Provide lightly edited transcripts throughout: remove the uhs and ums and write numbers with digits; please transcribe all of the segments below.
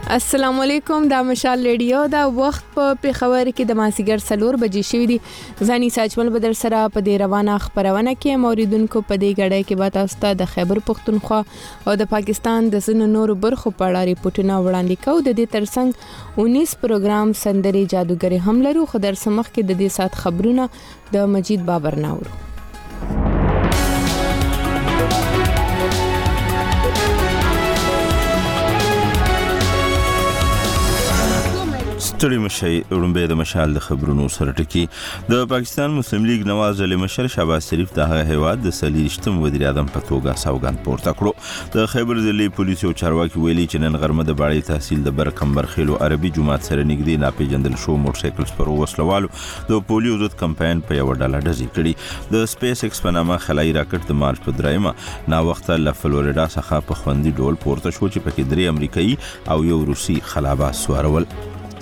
السلام علیکم دا مشال ریډیو دا وخت په پیښور کې د ماسیګر 4 بجې شوې دي ځاني ساجمل بدر سره په دې روانه خبرونه کې موریدونکو په دې غړې کې به تاسو ته د خیبر پختونخوا او د پاکستان د ځینو نورو برخو په اړه ریپورتونه وړاندې کوو د دې ترڅنګ 19 پروګرام سندري جادوګری هم لرو خو در سمخ کې د دې سات خبرونه د مجید بابر ناورو ستړي مشي وړاندې د مشال د خبرونو سره ټکی د پاکستان مسلم لیگ نواز علي مشر شهباز شریف د هیواد د سلیشتم وزیر اعظم په توګه سوګند پورته کړو د خیبر ضلع پولیس او چارواکي ویلي چې نن غرمه د باړې تحصیل د برکمبر خېلو عربي جماعت سره نږدې ناپېژندل شو موټر سایکل سپرو وسلوالو د پولیو ضد کمپاین په یو ډله ډزې کړي د سپیس ایکس په نامه خلای راکټ د مارچ په درېمه نا وخته له فلوریډا څخه په خوندي ډول پورته شو چې پکې 3 امریکایي او یو روسي خلاباز سوارول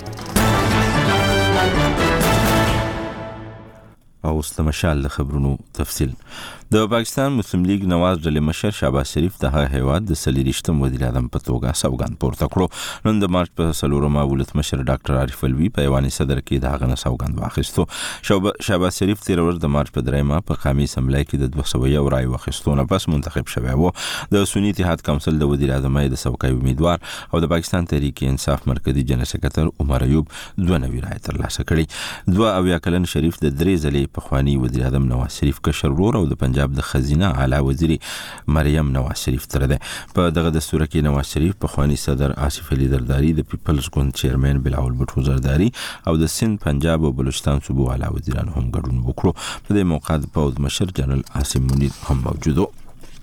او استمشال د خبرونو تفصیل د پاکستان مسلم لیگ نواز علي مشر شهباز شریف د هیواد د سلیریشتم وزیر اعظم په توګه سوګند پورته کړو نن د مارچ په 4 ولایت مشر ډاکټر عارف الوی په ایواني صدر کې د هغه سوګند واخیستو شهباز شریف 13 ورځ د مارچ په 3 په قومي اسمبلی کې د 200 رای واخیستو نه پس منتخب شوی و د سنی اتحاد کونسل د وزیر اعظم د سوکای امیدوار او د پاکستان تحریک انصاف مرکزی جنرال سکرټر عمر ایوب 92 رای ترلاسه کړي 2 کلن شریف د 3 ځلې پخوانی وزیر اعظم نواز شریف کشر ورور او د پنجاب د خزینه اعلی وزیر مریم نواز شریف تر ده په دغه دستور کې نواز شریف پخوانی صدر آصف علي زرداری د پیپلز ګوند چیرمن بلاول بټو زرداری او د سند پنجاب او بلوچستان صوبو اعلی وزیران هم ګډون وکړو په دې موقع د پوز مشر جنرال عاصم منیر هم موجود و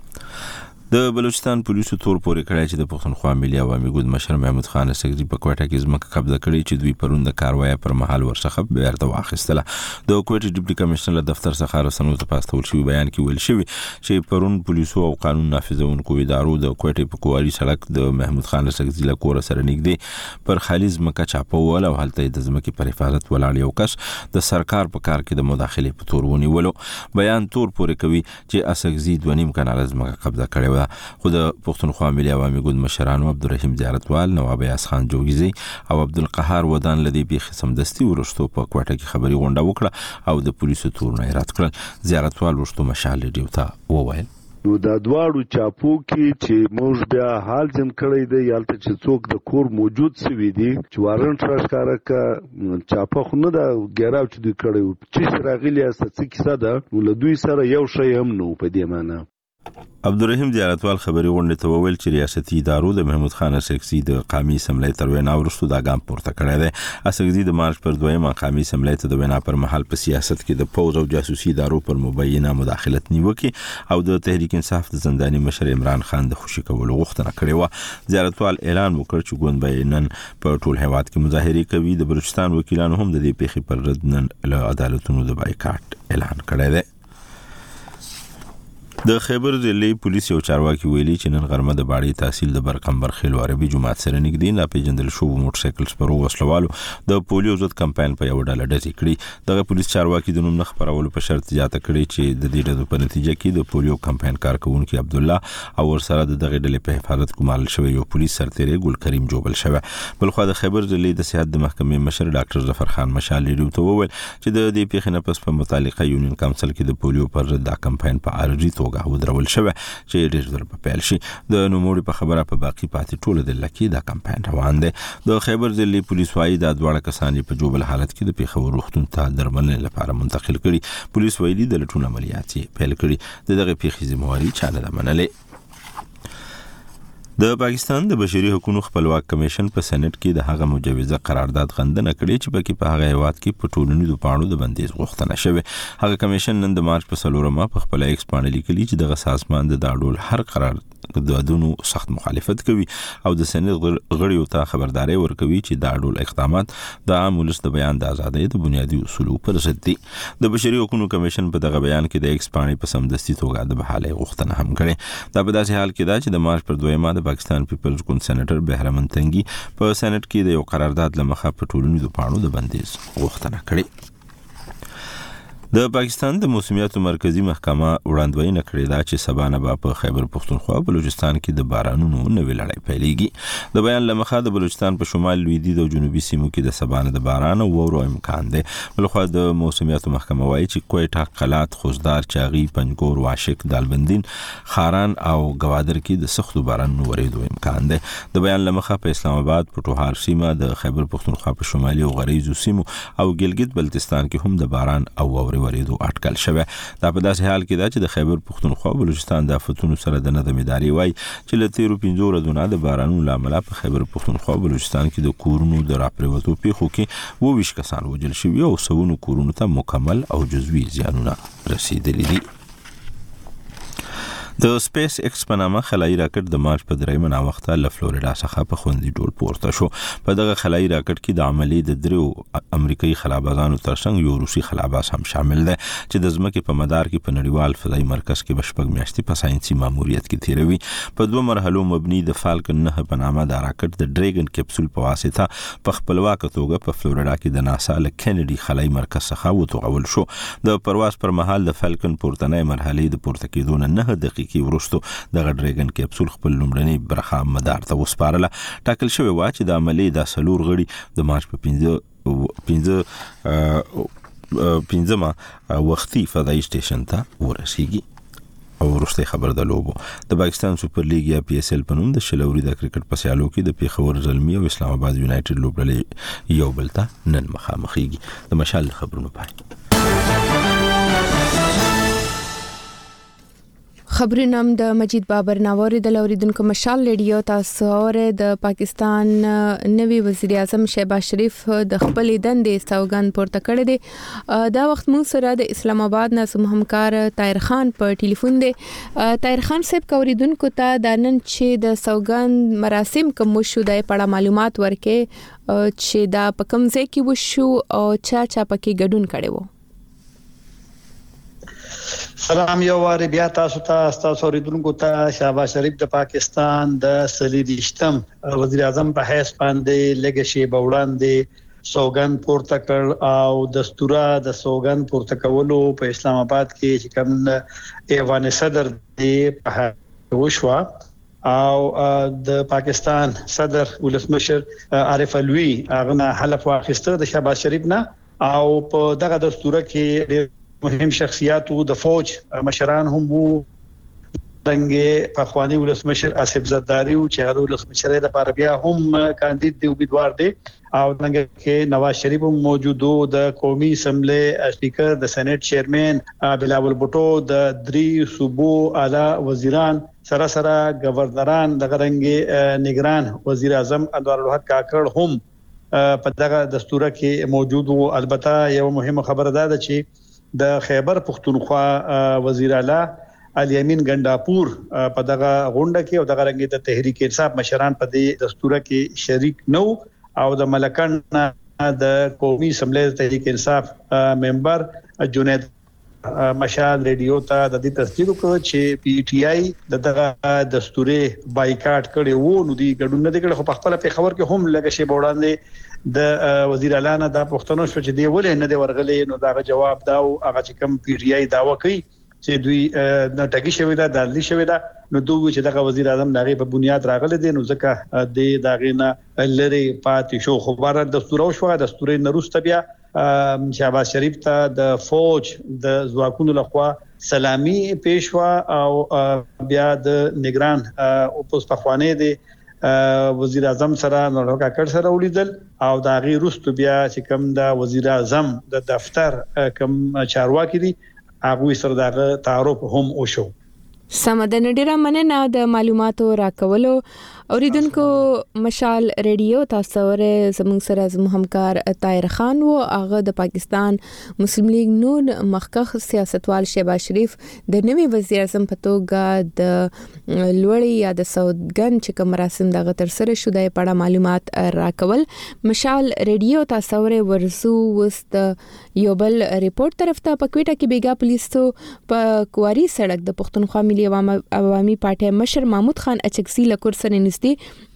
د بلوچستان پولیسو تور پورې کړی چې د پښتونخوا ملي عوامي ګوند مشر محمود خان اسکزي په کوټه کې ځمکه قبضه کړې چې دوی پرون د کاروای پر مهال ورڅخه بیرته واخیستله د کوټه ډیپټي کمشنر دفتر څخه رسنو ته پاستول شوی بیان کې ویل شوی چې پرون پولیسو او قانون نافذونکو ادارو د کوټه په کوالي سړک د محمود خان اسکزي له کور سره نږدې پر خالي ځمکه چاپول او هلته د ځمکې پر حفاظت ولاړ یو کس د سرکار په کار کې د مداخله په تور ونیولو بیان تور پورې کوي چې اسکزي 2.5 کانال ځمکه قبضه کړې و خو د پښتونخوا ملي عوامي ګوند مشرانو عبدالرحیم زیارتوال نواب یاس خان جوګیزي او عبدالقهار ودان لدی په سمدستي ورشتو په کوټه کې خبري غونډه وکړه او د پولیسو تورونه رات کړل زیارتوال ورشتو مشال ډیوتا وویل نو دا دواړو چاپو کې چې موږ بیا حال جن کړی دی یالته چې څوک د کور موجود سوي دي چې وارنټ راښکاره کا چاپه خو نه دا ګراو چې دوی کړی چې راغلی است څه کیسه ده نو له دوی سره یو شی هم نو په دې معنی عبدالرحیم زیارتوال خبري غونډه ته وویل چې ریاستي ادارو د محمود خان اسکزي د قومي اسمبلی تر وینا ورستو دا ګام پورته کړی دی اسکزي د مارچ پر 2 قومي اسمبلی ته د وینا پر مهال په سیاست کې د پوز او جاسوسي ادارو پر مبینه مداخلت نیوکي او د تحریک انصاف د زنداني مشر عمران خان د خوشي کولو غوښتنه کړې و زیارتوال اعلان وکړ چې ګوند به نن په ټول هیواد کې مظاهره کوي د بلوچستان وکیلانو هم د دې پیښې پر رد نن له عدالتونو د بایکاټ اعلان کړی دی د خیبر ضلع پولیس او چارواکي ویلي چې نن غرمه د باړې تحصیل د برکمبر خېلو عربي جماعت سره نږدې ناپېژندل شو موټر سایکل سپرو وسلوالو د پولیو ضد کمپاین په یو ډله ډزې کړې دغه پولیس چارواکي د نوم نه خبرولو په شرط زیاته کړې چې د دې ډزو په نتیجه کې د پولیو کمپاین کارکونکو عبد الله او ورسره دغه ډلې په حفاظت ګمارل شوی یو پولیس سرتیری ګل کریم جوبل شوی بلخو د خیبر ضلع د صحت د محکمې مشر ډاکټر ظفر خان مشال ریډیو ته وویل چې د دې پیښې نه پس په متعلقه یونین کونسل کې د پولیو پر ضد د کمپاین په عارضي توګه ودرول شوی چې ډېر ډېر په پیل شي د نوموړي په خبره په باقي پاتې ټوله د لکی دا کمپاین روان دی د خیبر ضلع پولیس وايي د دواړه کسان په جوبل حالت کې د پیښور روغتون ته درملنې لپاره منتقل کړي پولیس ویلي د لټون عملیات پیل کړي دغه پیښې ذمہواري چا نه منلې د پاکستان د بشري حقوقو خپلواک کمیشن په سېنات کې د هغه مجوزه قرارداد غندنه کړې چې پکې په هغه هیواد کې په ټولنیزو پاڼو د بندیز غوښتنه شوه هغه کمیشن نن د مارچ په 4 په خپل ایکس باندې لیکلي چې دغه سازمان د داډول هر قرار د ادونو سخت مخالفت کوي او د سېنات غړیو ته خبرداري ورکوي چې دا ډول اقدامات د عام ولس د بیان د ازادۍ د بنیادی اصولو پر ضد دي د بشري حقوقو کمیشن په دغه بیان کې د ایکس باندې په سمدستي توګه د بحالۍ غوښتنه هم کړې دا په داسې حال کې دا چې د مارچ پر 2 د پاکستان پیپلز ګوند سېنیټر بهرمن تنگي په سېنات کې د یو قرارداد لمخه په ټولنیزو پاڼو د بندیز غوښتنه کړې د پاکستان د موسمیاتو مرکزی محکمه وړاندوینه کړې ده چې سبا نه په خیبر پختونخوا بلوچستان کې د بارانونو نوې لړۍ پیلېږي. د بیان لمخه د بلوچستان په شمال لویدیځ او جنوبي سیمو کې د سبا نه د باران او وورو امکان دی. بلخوا د موسمیاتو محکمه وایي چې کوټه، قلات، خوزدار، چاغي، پنجګور، واشک، دالبندین، خاران او گوادر کې د سختو بارانونو ورېدو امکان دی. د بیان لمخه په اسلام آباد، پټوهار سیمه، د خیبر پختونخوا په شمالي او غریزو سیمو او ګلګت بلتستان کې هم د باران او ووري ورېدو اټکل شوی. دا په داسې حال کې ده چې د خیبر پختونخوا بلوچستان د آفتونو سره د نظم ادارې وایي چې له تیرو 15 ورځو د بارانونو له امله په خیبر پختونخوا بلوچستان کې د کورونو د راپریوتو پیښو کې 22 کسان وژل شوي او سونو کورونو ته مکمل او جزوي زیانونه رسیدلي دي. د سپیس ایکس په نامه خلایي راکټ د مارچ په 3 ناوخته له فلوریدا څخه په خوندي ډول پورته شو. په دغه خلایي راکټ کې د عملي د درو امریکایي خلابازانو ترڅنګ یو روسي خلاباز هم شامل دی چې د ځمکې په مدار کې په نړیوال فضایي مرکز کې بشپږ میاشتې په ساينسي ماموریت کې تیروي. په 2 مرحلو مبني د فالکن 9 په نامه د راکټ د ډریګن کپسول په واسطه په خپلواک توګه په فلوریدا کې د ناسا له کینیډي خلایي مرکز څخه وتوغول شو. د پرواز پر مهال د فالکن پورتنۍ مرحله د پورته کېدو نه 9 دقیقې وروسته دغه ډریګن کپسول خپل لومړنی برخه مدار ته وسپارله. ټاکل شوی و چې د عملي د سلور غړي د مارچ په 15 وختي فضایي سټیشن ته ورسیږي. او وروسته خبر د لوبو د پاکستان سپر لیګ یا پی اس ال په نوم د شلوري د کرکټ په سیالو کې د پیښور زلمی او اسلام آباد یونایټډ لوبډلې یو بل ته نن مخامخېږي. د مشال خبرونو پای خبرونه د مجید بابر ناوری د لوریدونکو مشال ریډیو تاسو اور د پاکستان نوی وزیر اعظم شهباز شریف د خپل دندې سوګند پورته کړی دی. دا وخت مو سره د اسلام آباد ناسم همکار طاهر خان په ټلیفون دی. طاهر خان صاحب کوریدونکو ته د نن چې د سوګند مراسم کوم شو د پړه معلومات ورکې چې دا په کوم ځای کې وشو او چا پکې ګډون کړي وو. سلام یو واری بیا تاسو ته اوریدونکو ته شهباز شریف د پاکستان د سلیریشتم وزیر اعظم په حیث باندې لګشي بوړاندې سوګند پورته کړ او دستوره د سوګند پورته کولو په اسلام آباد کې چې کوم ایوان صدر دی په وشوا او د پاکستان صدر ولسمشر عارف علوی هغه حلف واخیسته د شهباز شریف نه او په دغه دستوره کې مهم شخصیاتو د فوج مشران هم وو. څنګه په خواني ولسمشر اسف زرداری او چې هغه ولسمشر د پاربیا هم کاندید دی امیدوار دی او څنګه کې نواز شریف هم موجودو د قومي اسمبلی سپیکر د سېنات چیرمن بلاول بوټو د دري صوبو اعلی وزیران سره گورنران د غرنګي نگران وزیر اعظم انوار الحق کاکړ هم په دغه دستوره کې موجود وو. البته یو مهمه خبره ده چې د خیبر پختونخوا وزیر اعلی الیمین ګنداپور په دغه غونډه کې او دغه رنګ د تحریک انصاف مشران په دې دستوره کې شریک نو او د ملکن د قومي اسمبلی تحریک انصاف ممبر جنید مشال ریډیو ته د دې تصدیق وکړ چې پی ټی آی دغه دستوري بایکاټ کړي وو. نو دی ګډون نه کړي خو په خپل په خبر کې هم لګشي بوړاندې د وزیر اعلی نه د پښتنو شو چې دی ولې نه دی ورغلي. نو دا جواب دا او هغه چې کوم پی ټی آی داوا کوي چې دوی نه ټاګي شوی دا دلی شوی دا نو دوی چې دغه وزیر اعظم دغه په بنیاد راغلي دي نو ځکه د دغه نه لری پاتې شو. خبره دستور او شو دستوري نروسته بیا شهباز شریف ته د فوج د ځواکونو لخوا سلامي پیشوا او بیا د نگران او پوس پخوانی دی وزیر اعظم سره نورو کاکړ سره ولیدل او دا غي روستو بیا چې کوم د وزیر اعظم د دفتر کوم چارواکي دي هغه سره د تعارف هم وشو. سمدن ډیره مننه د معلوماتو راکولو. اوریدونکو مشال ریډیو تاسو ور زموږ سره زموږ همکار طاهر خان وو. هغه د پاکستان مسلم لیگ نون مخکخ سیاستوال شهباز شریف د نوي وزیر اعظم په توګه د لوړی یا د سوګند چې کوم مراسم دغه تر سره شو د پړه معلومات راکول. مشال ریډیو تاسو ور ورسو وست یو بل ریپورت طرف ته پکويټه کې بیګا پولیسو په کواري سړک د پښتونخوا ملي عوامي پارټي مشر محمود خان اچکزي لکور سره نږدې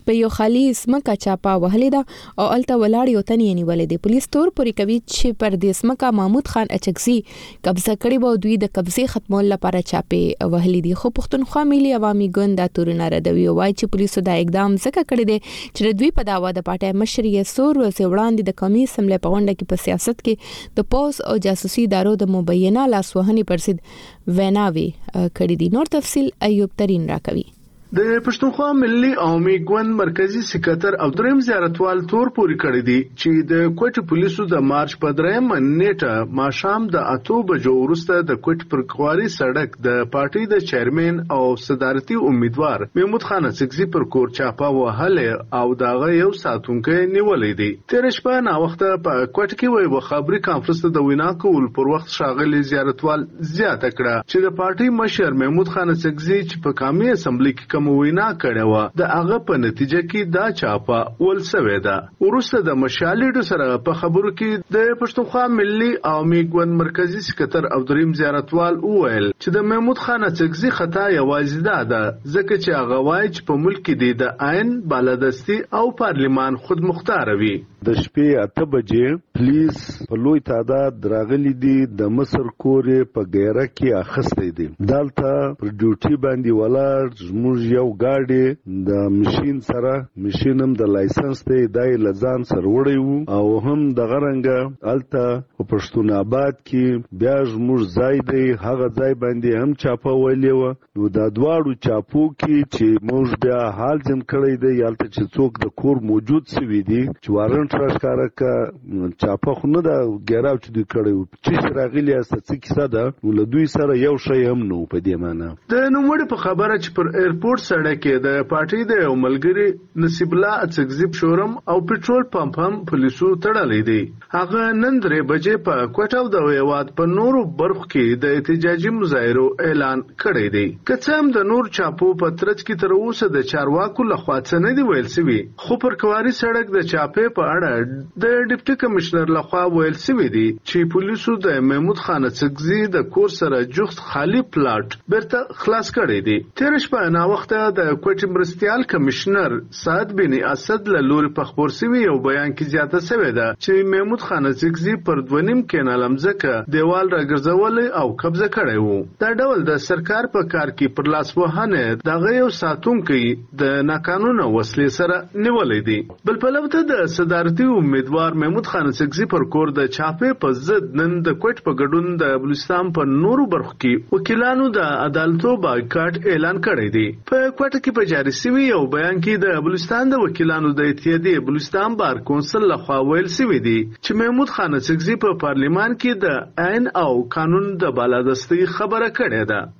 په یو خالي سمکه چاپه وهلې ده او الته ولاړ یو تن یې نیولې دی. پولیس تور پورې کوي چې پر دې سمکه محمود خان اچکزي قبضه کړې و او دوی د قبضې ختمولو لپاره چاپې وهلې دي. خو پښتونخوا ملي عوامي ګوند دا تورونه ردوي او وايي چې پولیسو دا اقدام ځکه کړی دی چې دوی په داوا د پارټي مشر یې سور ورځې وړاندې د قومي اسمبلی په غونډه کې په سیاست کې د پوز او جاسوسي ادارو د مبینه لاسوهنې پر ضد ویناوي کړې دي. نور تفصیل ایوب ترين راکوي. د پښتونخوا ملي عوامي ګوند مرکزی سکرټر عبدالرحیم زیارتوال تور پوری کړی دی چې د کوټ پولیسو د مارچ په 3 نیټه ماشام د 8 بجو وروسته د کوټ پر کواري سړک د پارټي د چیرمن او صدارتي امیدوار محمود خان اچکزي پر کور چاپه وهله او داغه یو ساتونکو نیولې دی. تیر شپه نا وخت په کوټ کې وي خبري کانفرنس د وینا کول پر وخت شاغلي زیارتوال زیاته کړه چې د پارټي مشر محمود خان اچکزي چې په قومي اسمبلی کې موینا کړه و د هغه په نتیجه کې دا چاپه ولسوي ده. ورسته د مشالېډو سره په خبرو کې د پښتونخوا ملي عوامي ګوند مرکزی سکرټر عبدالرحیم زیارتوال وویل چې د محمود خان اچکزي خطا یوازې ده ځکه چې هغه وایي چې په ملک کې د عین بالادستی او پارلیمان خود مختار وي. د شپې 8 بجې پولیس په لوی تعداد راغلي دي د مصر کورې په غیره کې اخستې دي. دلته پر ډیوټي باندې ولاړ زموږ یو گاډي د ماشين سره ماشینم د لایسنس ته دای لزان سره وړي وو او هم د غرنګ الته په پښتون آباد کې بیا زموږ ځای دی هغه ځای باندې هم چاپه ویلې و. نو د دواړو چاپو کې چې موږ بیا حال جن کړی دی یالته چې څوک د کور موجود سوي دي چې وارنټ راښکاره کا چاپه خو نه دا ګیراو چې دوی کړی وو چې راغلي است څه کیسه ده نو له دوی سره یو شی هم نو په دې معنی د نوموړي په خبره چې پر ایرپورټ سړک کې د پارټي د یو ملګری نصیب الله اڅکزي شورم او پټرول پمپ هم پولیسو تړلې دي. هغه نن 3 بجې په کوټاو د هیواد په نورو برخو کې د احتجاجي مظاهرو اعلان کړی دی. کڅم د نور چاپو په ترڅ کې تر اوسه د چارواکو لخوا څه نه دی ویل سوي خو پر کواري سړک د چاپې په اړه د ډیپټي کمشنر لخوا ویل سوي دي چې پولیسو د محمود خان اڅکزي د کور سره جوخت خالی پلاټ برته خلاص کړی دی. تیر شپه نا وخت د کوټ مرستيال کمشنر سعد بن اسد له لوري په خبر سوي یو بیان کې زیاته سوي ده چې محمود خان اڅکزي پر 2.5 کینال مزکه دیوال راګرځول او قبضه کړی وو. دا ډول د سرکار په کار کې پر لاس وهنه دغه یو ساتونکو د ناقانونه وسلې سره نیولې دي. بل په لور د صدارتي امیدوار محمود خان اڅکزي پر کور د چاپې په ضد نن د کوټ په ګډون د بلوچستان په نورو برخو کې وکیلانو د عدالتو بایکاټ اعلان کړی دی. په کوټ کې په جاري سوي یو بیان کې د بلوچستان د وکیلانو د اتحادیې بلوچستان بار کونسل لخوا ویل سوي دي چې محمود خان اڅکزي په پارلیمان کې د عین او قانون د بالادستي خبره کړې ده.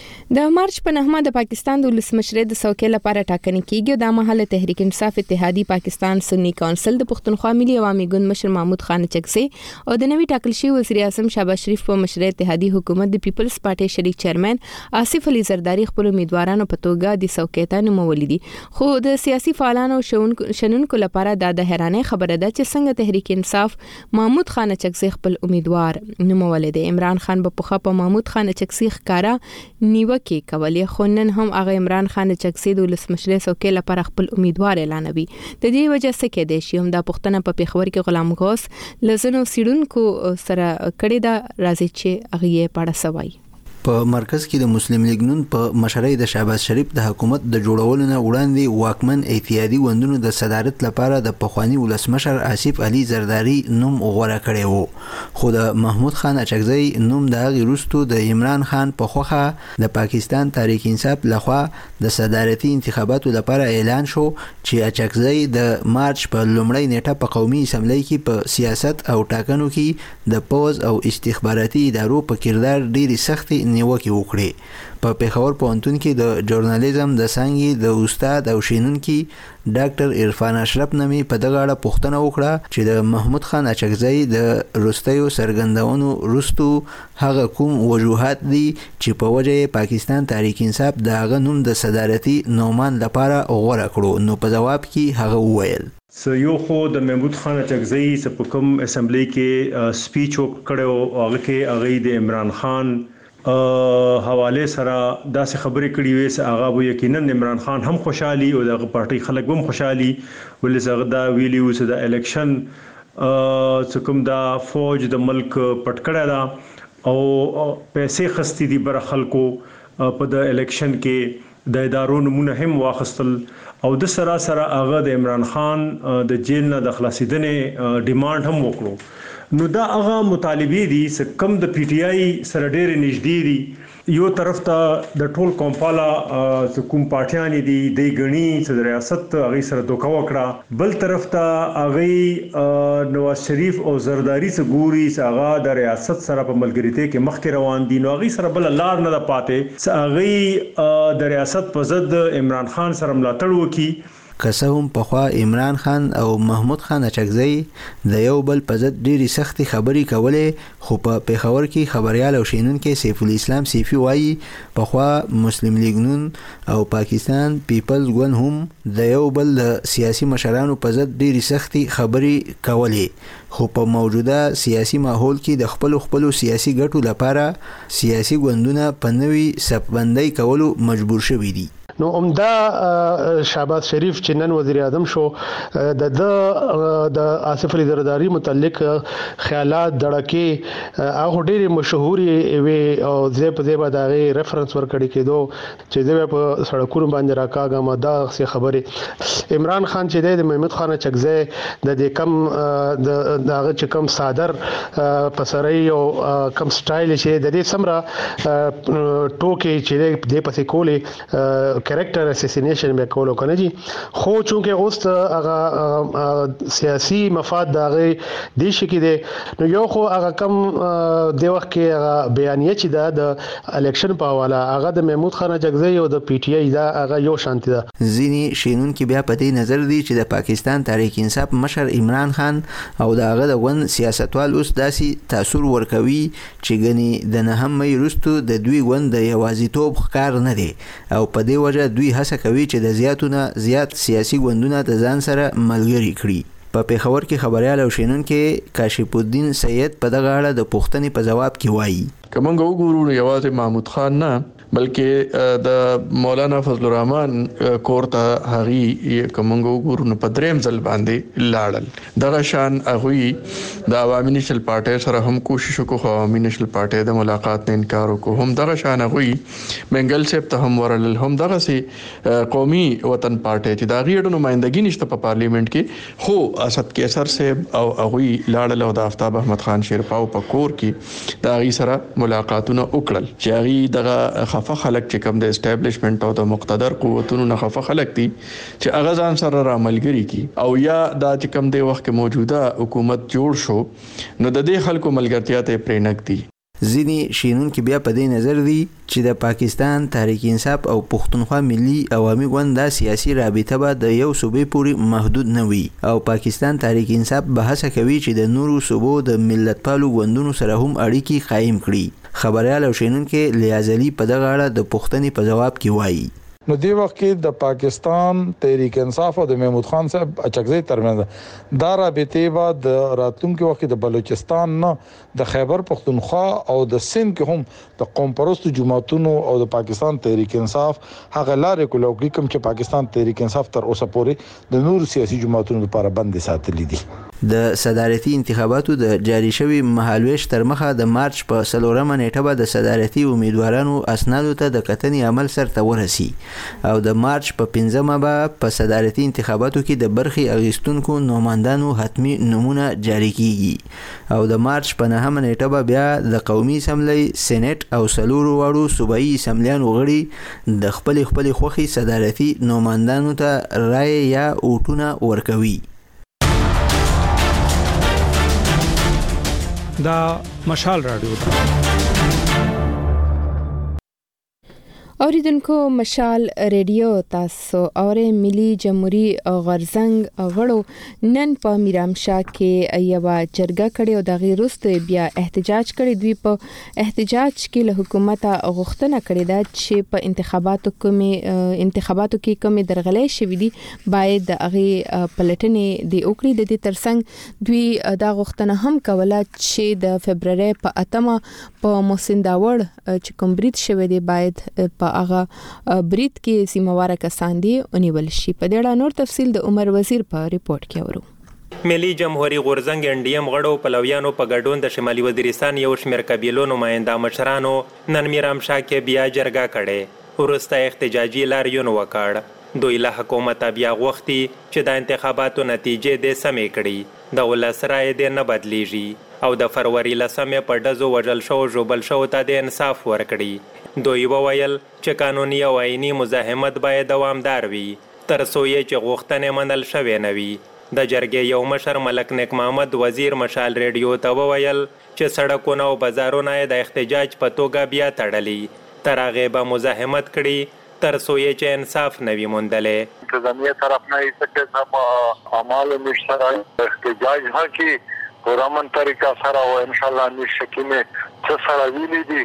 د مارچ په 9 د پاکستان د ولسمشر د څوکۍ لپاره ټاکنې کیږي. د مهاله تحریک انصاف اتحادیې پاکستان سنی کونسل د پښتونخوا ملي عوامي ګوند مشر محمود خان اچکزي او د نوي ټاکل شوی وزیر اعظم شهباز شریف په مشرۍ اتحادیې حکومت د پیپلز پارټي شریک چیرمن آصف علي زرداری خپل امیدوارانو په توګه د څوکۍ ته نومولې دي. خو د سیاسي فعالانو شنونکو لپاره د حیرانۍ خبره ده چې څنګه تحریک انصاف محمود خان اچکزي خپل امیدوار نومولې دي. عمران خان په محمود خان اچکزي ښکارا نیو کې کولې خو نن هم هغه عمران خان اچکزي د ولسمشر څوکۍ لپاره خپل امیدوار اعلانوي. د دې وجه څه کې دی چې هم د پښتنه په پیښور کې غلام غوث لزنو سیډونکو سره کړي دا راځي چې هغه یې پاړه سوای. په مرکز کې د مسلم لیگ نون په مشرۍ د شهباز شریف د حکومت د جوړولو نه وړاندې واکمن اتحادی وندونو د صدارت لپاره د پخوانی ولسمشر آصف علي زرداری نوم غوړه کړی وو خو د محمود خان اچکزي نوم د هغې وروسته د عمران خان په خوښه د پاکستان تحریک انصاف لخوا د صدارتي انتخاباتو لپاره اعلان شو چې اچکزي د مارچ په لومړۍ نیټه په قومي اسمبلی کې په سیاست او ټاکنو کې د پوز او استخباراتي ادارو په کردار ډېرې سختې نیوکې وکړي. په پیښور پوهنتون کې د ژورنالیزم د څانګې د استاد او شینونکي ډاکټر عرفان اشرف نمی په دغه اړه پوښتنه وکړه چې د محمود خان اچکزي د وروستیو څرګندونو وروسته هغه کوم وجوهات دي چې په وجه پاکستان تحریک انصاف د هغه نوم د صدارتي نومان لپاره غوړه کړو. نو په جواب کې هغه وویل یو خو د محمود خان اچکزي په کوم اسمبلی کې سپیچ وکړو هغه کې هغه د عمران خان حواله سره داسې خبرې کړې وې چې هغه به یقینا عمران خان هم خوشحالي او دغه پارټي خلک هم خوشحالي ولې زغه دا ویلی و چې د الیکشن څکم دا فوج د ملک پټکړه دا او پیسې خستی دي بر خلکو په د الیکشن کې د ادارو نمونه هم واخستل او د سره هغه د عمران خان د جیل نه د خلاصیدنې ډیماند هم وکړو نو دا هغه مطالبه دي چې کم د پی ټی آی سره ډېر نږدې دي یو طرف ته د ټول کومپالا کوم پارټیان دي د غنی چې د ریاست هغه سره دوکا وکړه بل طرف ته هغه نواز شریف او زرداری څخه ګوري چې هغه د ریاست سره په ملګریته کې مخکې روان دي نو هغه سره بل لار نه پاتې چې هغه د ریاست په ضد عمران خان سره ملاتړ وکړي که هم پخوا عمران خان او محمود خان اچکزی د یو بل په ضد ډېری سختي خبرې کولې خو په پیښور کې خبريال او شینونکو سیف الاسلام سیفی وایي پخوا مسلم لیگ نون او پاکستان پیپلز ګوند هم د یو بل سیاسي مشرانو په ضد ډېری سختي خبرې کولې خو په موجوده سیاسي ماحول کې د خپل سیاسي ګټو لپاره سیاسي ګوندونه په نوي صفبندۍ کولو مجبور شوي دي نو عمده شهباز شریف چې نن وزیر اعظم شو د آصف علي زرداری متعلق خیالات دړکې هغه ډېری مشهوري وي او زه په دې باندې ریفرنس ورکړی کېدو چې زه په سړکونو باندې راکاګم دا څه خبره عمران خان چې د محمود خان چکزه د دې کم دغه چې کم صادر پسرای او کم سټایل چې د دې سمره ټوکې چې د پسې کولې کریکټر اساسینیشن به کولو کنه جی خو چونکه اوس هغه سیاسي مفاد دغه د شي کې نو یو خو هغه کم د وخت کې هغه بیانیه چې د الیکشن په حواله هغه د محمود خان جگزی او د پی ټی آی دا هغه یو شانتي ده ځینی شینون کې بیا په دې نظر دي چې د پاکستان تحریک انصاف مشر عمران خان او د هغه د ون سیاستوال اوس داسي تاثیر ورکوي چې غني د نهم مې رستو د دوی ون د یوازیتوب ښکار نه دي او په دې وجه دوی هڅه کوي چې د زیاتونه زیات سیاسي ګوندونه د ځان سره ملګري کړي په پیښور کې خبريال او شینونکو کاشف الدین سید په دغه اړه د پوښتنې په جواب کې وایي کومنګ وګورو یوازې محمود خان نه بلکې د مولانا فضل الرحمن کورته هغي کومنګ وګورو نو په دریم ځل باندې لاړل دغه شان هغه د عوامي نېشنل پارټي سره هم کوشش وکړو خو عوامي نېشنل پارټي د ملاقات نه انکار وکړو هم دغه شان هغه منګل صاحب ته هم ورل هم دغه سي قومي وطن پارټي چې دا غیړو نمائندګي نشته په پارلیمنت کې خو اسد کیسر صاحب او هغه لاړل او د آفتاب احمد خان شیرپاو په کور کې دا غي سره ملاقاتونه وکړل چې هغه دغه خفه خلک چې کوم د اسټابلیشمنت او د مقتدر قوتونو نه خفه خلک دي چې هغه ځان سره راملګري کی او یا دا چې کوم د وخت موجوده حکومت جوړ شو نو د دې خلکو ملګرتیا ته پرېنک دي ځینی شینونکو بیا په دې نظر دي چې د پاکستان تحریک انصاف او پښتونخوا ملي عوامي ګوند د سیاسي رابطه به د یو صوبې پورې محدود نه وي او پاکستان تحریک انصاف به هڅه کوي چې د نورو صوبو د ملتپالو ګوندونو سره هم اړیکې قائم کړي خبريال او شینونکو لیاز علي په دغه اړه د پوښتنې په جواب کې وایي نو دی وخت کې د پاکستان تحریک انصاف او د محمود خان صاحب اچکزی ترمنځ دا رابطه و د راتلونکو وخت د بلوچستان نه د خیبر پختونخوا او د سند کې هم د قوم پرستو جماعتونو او د پاکستان تحریک انصاف هغه لارې کولو کوم چې پاکستان تحریک انصاف تر اوسه پورې د نور سیاسي جماعتونو لپاره بند ساتلي دي د صدارتي انتخاباتو د جاری شوی مهالويش تر مخه د مارچ په 4 نیټه به د صدارتي امیدوارانو اسنادو ته د کتنې عمل سرته ورسي او د مارچ په 15 به په صدارتي انتخاباتو کې د برخي اغیستونکو نوماندانو حتمی نمونه جاری کیږي او د مارچ په 9 نیټه به بیا د قومي اسمبلی سېنات او سلورو واړو صوبایي اسمبلیانو غړي د خپل خوخي صدارتي نوماندانو ته رائے یا اوټونه ورکوي دا مشال رادیو اوریدونکو مشال ریډیو تاسو اورې ملي جمهوریت غورزنګ غړو نن په میرامشاه کې یو جرګه کړې او د غیرست بیا احتجاج کړي. دوی په احتجاج کې له حکومت غوښتنه کړې ده چې په انتخاباتو کې کومې درغلۍ شوې دي باید د هغه پلټنې دی وکړي. د دې ترڅنګ دوی دا غوښتنه هم کوله چې د فبرवरी په 8 په محسن داوړ چې کوم برید شوی دی باید په هغه برید کې سیمواره کسان دي ونیول شي. په دې اړه نور تفصیل د عمر وزیر په ریپورت کې اورو. ملي جمهوریت غورزنګ انډیم غړو پلویانو په ګډون د شمالي وزیرستان یو شمېر قبیلو نماینده مشرانو نن میرامشاه کې بیا جرګه کړې. وروسته احتجاجي لاریون وکړ. دوی له حکومت بیا غوښتي چې د انتخاباتو نتیجې د سمې کړي، د ولس رایې د نه بدلیږي او د فروری لسمې په ډزو وژل شو ژوبل شو ته د انصاف ورکړي. دوی وویل چې قانوني او آئینی مزاحمت باید دوامدار وي تر څو چې غوښتنې منل شوې نه وي. د جرګې یو مشر ملک نیک محمد وزیر مشال ریډیو ته وویل چې سړکونه او بازارونه د احتجاج په توګه بیا تړلي، تر هغې به مزاحمت کړي تر څو چې انصاف نه وي موندلی. انتظامیه طرف نه هیڅ قسم اعمال نشته، احتجاج ها کې پرامن طریقه سره او ان شاء الله نشکی میں څه سره ویلي دي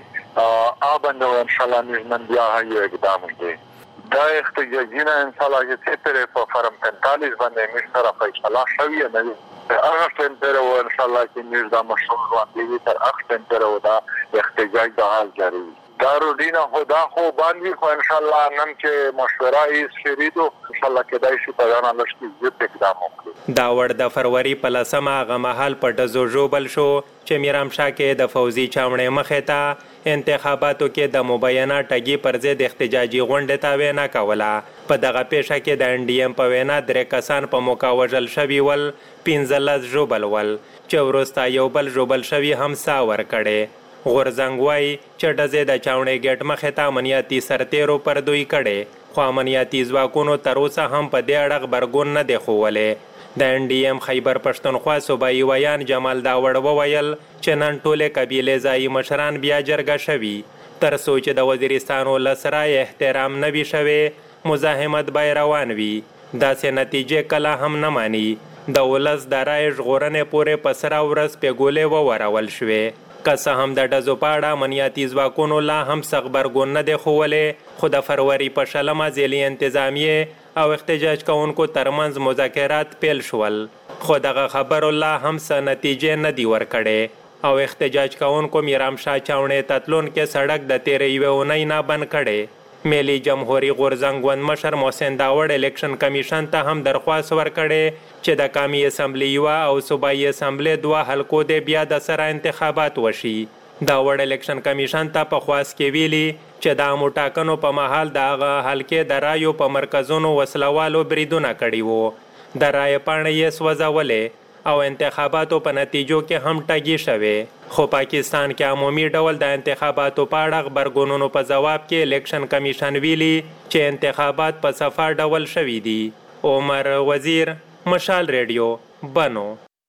آبنده و ان شاء الله نن بیا یو اقدام دی. دا احتجاجونه ان شاء الله چې تر په فرم 45 باندې مشترا فیصله شوی نه هغه ټینټر و ان شاء الله چې موږ دا مشروع واقعي تر اخر ټینټر و دا احتجاج د حال جاری دا روډینه خدا خو باندې خو ان شاء الله نن چې مشوره یې شریدو ان شاء الله کې دای شي په ځان لشتي زیات اقدام وکړي. دا ور د فروری په لسمه هغه مهال په ډزو ژوبل شو چې میرامشاه کې د فوزي چاوڼې مخې ته انتخاباتو کې د مبینه ټګي پر ضد احتجاجي غونډې ته وینا کوله. په دغه پیښه کې د انډیم په وینا 3 کسان په موقع وژل شوي ول، 15 ژوبل ول چې وروسته یو بل ژوبل شوي هم سا ورکړې. غورزنګ وایي چې ډزې د چاوڼې ګیټ مخې ته امنیتي سرتیرو پر دوی کړې، خو امنیتي ځواکونو تر اوسه هم په دې اړه غبرګون نه دی ښوولی. د NDM خیبر پښتونخوا صوبایي ویان جمال داوړ وویل چې نن ټولې قبیلې ځایي مشران بیا جرګه شوي تر څو چې د وزیرستان ولس رایې احترام نه وي شوی، مزاحمت به روان وي. داسې نتیجې کله هم نه مانی. د ولس د رایې ژغورنې پورې په سره ورځ پیګولې وورول شوې. که څه هم د ډزو په اړه امنیتي ځواکونو لا هم څه غبرګون نه دی ښوولی، خو د فروری په 20 ځلي انتظامیې او احتجاج کوونکو ترمنځ مذاکرات پیل شول، خو دغه خبرو لا هم څه نتیجې نه دي ورکړې او احتجاج کوونکو میرامشاه چاوڼې ته تلونکي سړک د تېرې یوې اونۍ نه بند کړی. ملي جمهوریت غورزنګ ګوند مشر محسن داوړ الیکشن کمیشن ته هم درخواست ورکړی چې د قومي اسمبلی یوه او صوبایي اسمبلی 2 حلقو د بیا د سره انتخابات وشي. داوړ الیکشن کمیشن ته په خواست کې ویلي چې د عامو ټاکنو په مهال د هغه حلقې د رایو په مرکزونو وسلوالو بریدونه کړي وو، د رایې پاڼې یې سوځولې او انتخاباتو په نتیجو کې هم ټګي شوې. خو پاکستان کې عمومي ډول د انتخاباتو په اړه غبرګونونو په جواب کې الیکشن کمیشن ویلي چې انتخابات په صفا ډول شوي دي. عمر وزیر، مشال ریډیو، بنو.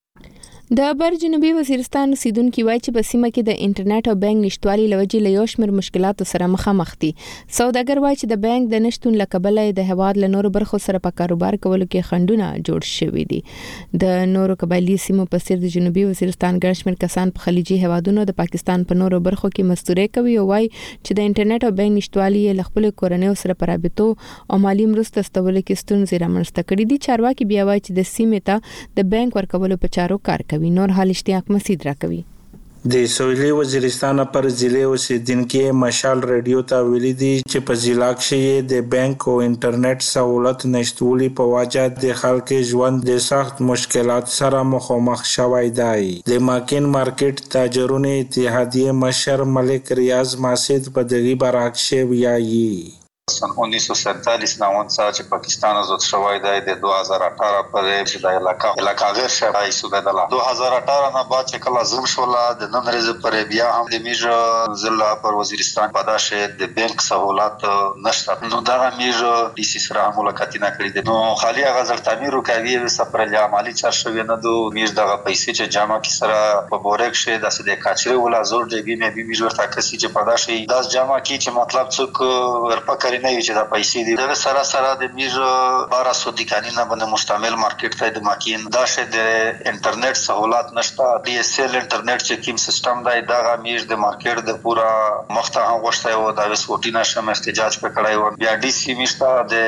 د بر جنوبي وزیرستان اوسیدونکو وایي چې په سیمه کې د انټرنیټ او بانک نشټوالي لوجې له یو شمېر مشکلاتو سره مخامخ دي. سوداګر وایي چې د بانک د نشټون له کبله د هواد له نورو برخو سره په کاروبار کولو کې خنډونه جوړ شوي دي. د نورو قبایلی سیمو په څیر د جنوبي وزیرستان ګڼ شمېر کسان په خلیجي هوادونو د پاکستان په نورو برخو کې مستوري کوي او وایي چې د انټرنیټ او بانک نشټوالي له خپل کورنیو سره په رابطو او مالی مرسته ستولو کې ستونزې رامنځته کړي دي. چارواکي بیا وایي چې د سیمې ته د بانک ورکولو په چارو کار کوي. نور حال اشتیاق مسید را کوي. د سویلي وزیرستان پر ضلع اوسیدونکو مشال ریډیو ته ویلي دي چې په ضلع کې د بانک او انټرنیټ سہولت نشټولي په وجه د خلکو ژوند د سخت مشکلات سره مخامخ شوی دی. د ماکین مارکیټ تاجرونو اتحادیه مشر ملک ریاض ماسد په دغه برعکس ویایي. سن 1947 نه ونڅا چې پاکستان آزاد شوی دی د 2018 پرې چې د علاقه غیر شرعي سوداله 2018 نه بعد چې کله زم شولا د نن ورځې پرې بیا هم د میجر ضلع پر وزیرستان پداشه د بانک سہولت نشته نو دا میجر د سره ملاقات نه کړی دی نو خالي غزر تعمیر کوي سفر عملی چار شوی نه دو میج دغه پیسې چې جمع کی سره په بورک شه د سده کاچري ولا زور دی بي مې میجر تا کسي چې پداشه داس جمع کی چې مطلب څوک ورپکړی نه وي چې د پیسې دی د سره د میجر 1200 دکانونه باندې مشتمل مارکیټ ته د ماکین دا شه د انټرنیټ سہولت نشته ډي اس ال انټرنیټ چې کوم سیستم دی دا میج د مارکیټ د پورا مخته غوښته و د وسوټینا شم احتجاج پکړای و بیا ډي سی میشته د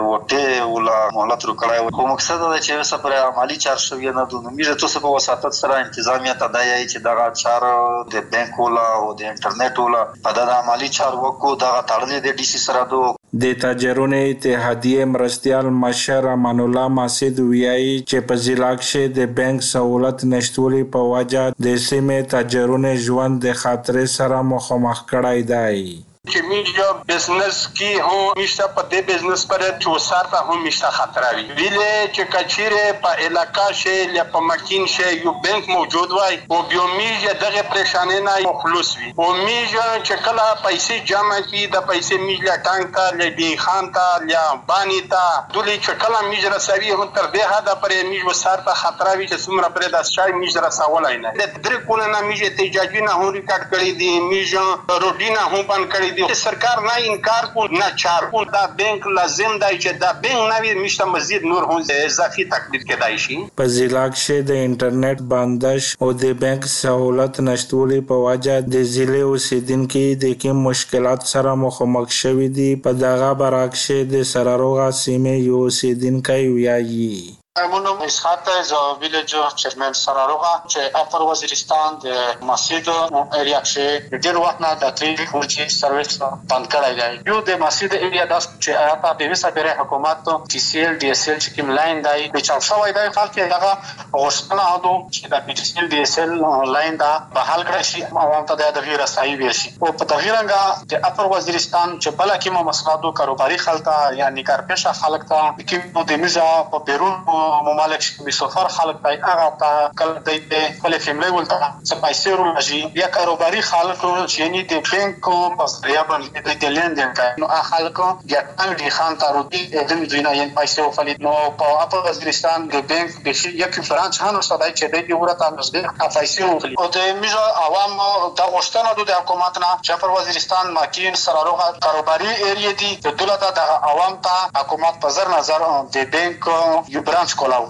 وټه ولا مهلت وکړای و مقصد دا چې سفر عملی چار شوی نه د میج ته څه په وساتت سره انتظامیه تدایي چې دا چار د بانک ولا او د انټرنیټ ولا په د عملی چار وکړو دا تړلې د ډي سی سره دو د تاجرونو اتحادیه مرستيال مشر امان الله ماسد ویایي چې په ضلع کې د بانک سہولت نشټولي په وجه د سیمې تاجرونو ژوند د خطر سره مخامخ کړای دی چې میجا بزنس کی هم میشته په دې بزنس پر چې وسار ته هم میشته خطر وي ویلې چې کچيره په علاقہ شي یا په مکین شي یو بانک موجود وای او بیا میجا دغه پریشانه نه مخلص وي او میجا چې کله پیسې جمع کی د پیسې میجا ټانک ته لدی خان ته یا بانی ته دلی چې کله میجا رسوي هم تر دې حد پر میجا وسار ته خطر وي چې څومره پر د شای میجا رسولای نه د درې کول نه میجا احتجاجي نه هم ریکارډ کړی دی میجا روډینا هم بند کړی سرکار نه انکار کو نه چار کو دا بانک لازم دی چې دا بانک نوی مشته مزید نور هم اضافي تقدیر کېدای شي په ضلع کې د انټرنیټ بندش او د بانک سہولت نشټولي په وجه د ضلع اوسیدونکو د کوم مشکلات سره مخامخ شوي دي په دغه برعکس د سراروغه سیمې یو اوسیدونکو ویایي مونږ اسحاق از ویلیج چیرمن سراروغا چې اپر وزیرستان د مسجد ایریا کې ډېر وخت نه د 3G سرویس بند کړی دی یو د مسجد ایریا د چې اپا د وسابره حکومت TCL DSL چې کوم لاین دی په چا شوی دی خلک دغه غوښتنه هدو چې د TCL DSL لاین دا بحال کړی شي عوام ته د غیر رسایي وشي او په تغیرنګ د اپر وزیرستان چې بل کومه مسلادو کاروباري خلک یعنی کارپېښه خلک ته کوم د میزا په بیرون ممالک چې سفر خلک پای هغه ته کله د خپل فیملی ولته څه پیسې ورلږي بیا کاروباري خلک چې یعنی د بانک په ذریعہ باندې د لیندین کوي نو خلکو ګټل دي خان تاروتی د دې نه یې پیسې وفلید نو په اپر وزیرستان د بانک د یک فرانس هانو صدای چې د ورته مزګر پیسې وفلید او د میجا عوام د غوښتنه د حکومت نه چې اپر وزیرستان ماکین سراروغه کاروباري ایریا دي د دولت د عوام ته حکومت په زر نظر د بانک یو برانچ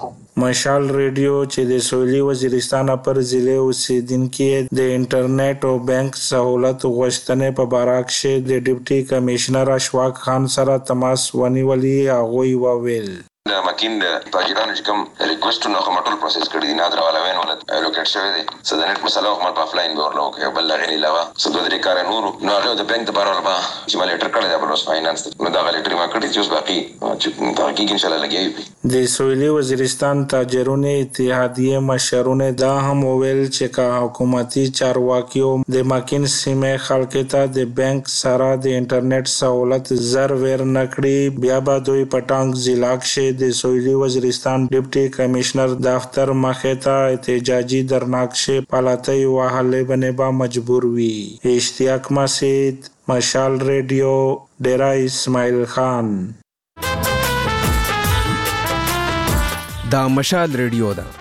مشال ریډیو چې د سویلي وزیرستان پر ضلع اوسیدونکو د انټرنیټ او بانک سہولت غوښتنې په باره کې د ډیپټي کمشنر اشواق خان سره تماس ونیولي هغه وویل د ماکین د تاجرانو چې کوم ریکوېسټونه کوم ټول پروسس کړی دي نادر والا وین ولت الوکیټ شوی دی سدنټ مسله کوم په افلاین به ورلو کې بل غیر علاوه سدو درې کار نور نو هغه د بانک د بارول با چې ما لیټر کړی دا بلوس فاینانس نو دا لیټر ما کړی چې اوس باقي چې تحقیق ان شاء الله لګي د سویلي وزیرستان تاجرونو اتحادیه مشرونه دا هم ویل چې کا حکومتي چارواکیو د ماکین سیمه خلک ته د بانک سره د انټرنیټ سہولت زر ور نکړي بیا به دوی پټانګ ضلع کې د سویلي وزیرستان ډیپټي کمشنر دفتر مخه ته احتجاجي درناکشه پالاتای وهله بنبا مجبور وی اشتیاق مسید مشال ریډیو ډیرا اسماعیل خان دا مشال ریډیو دا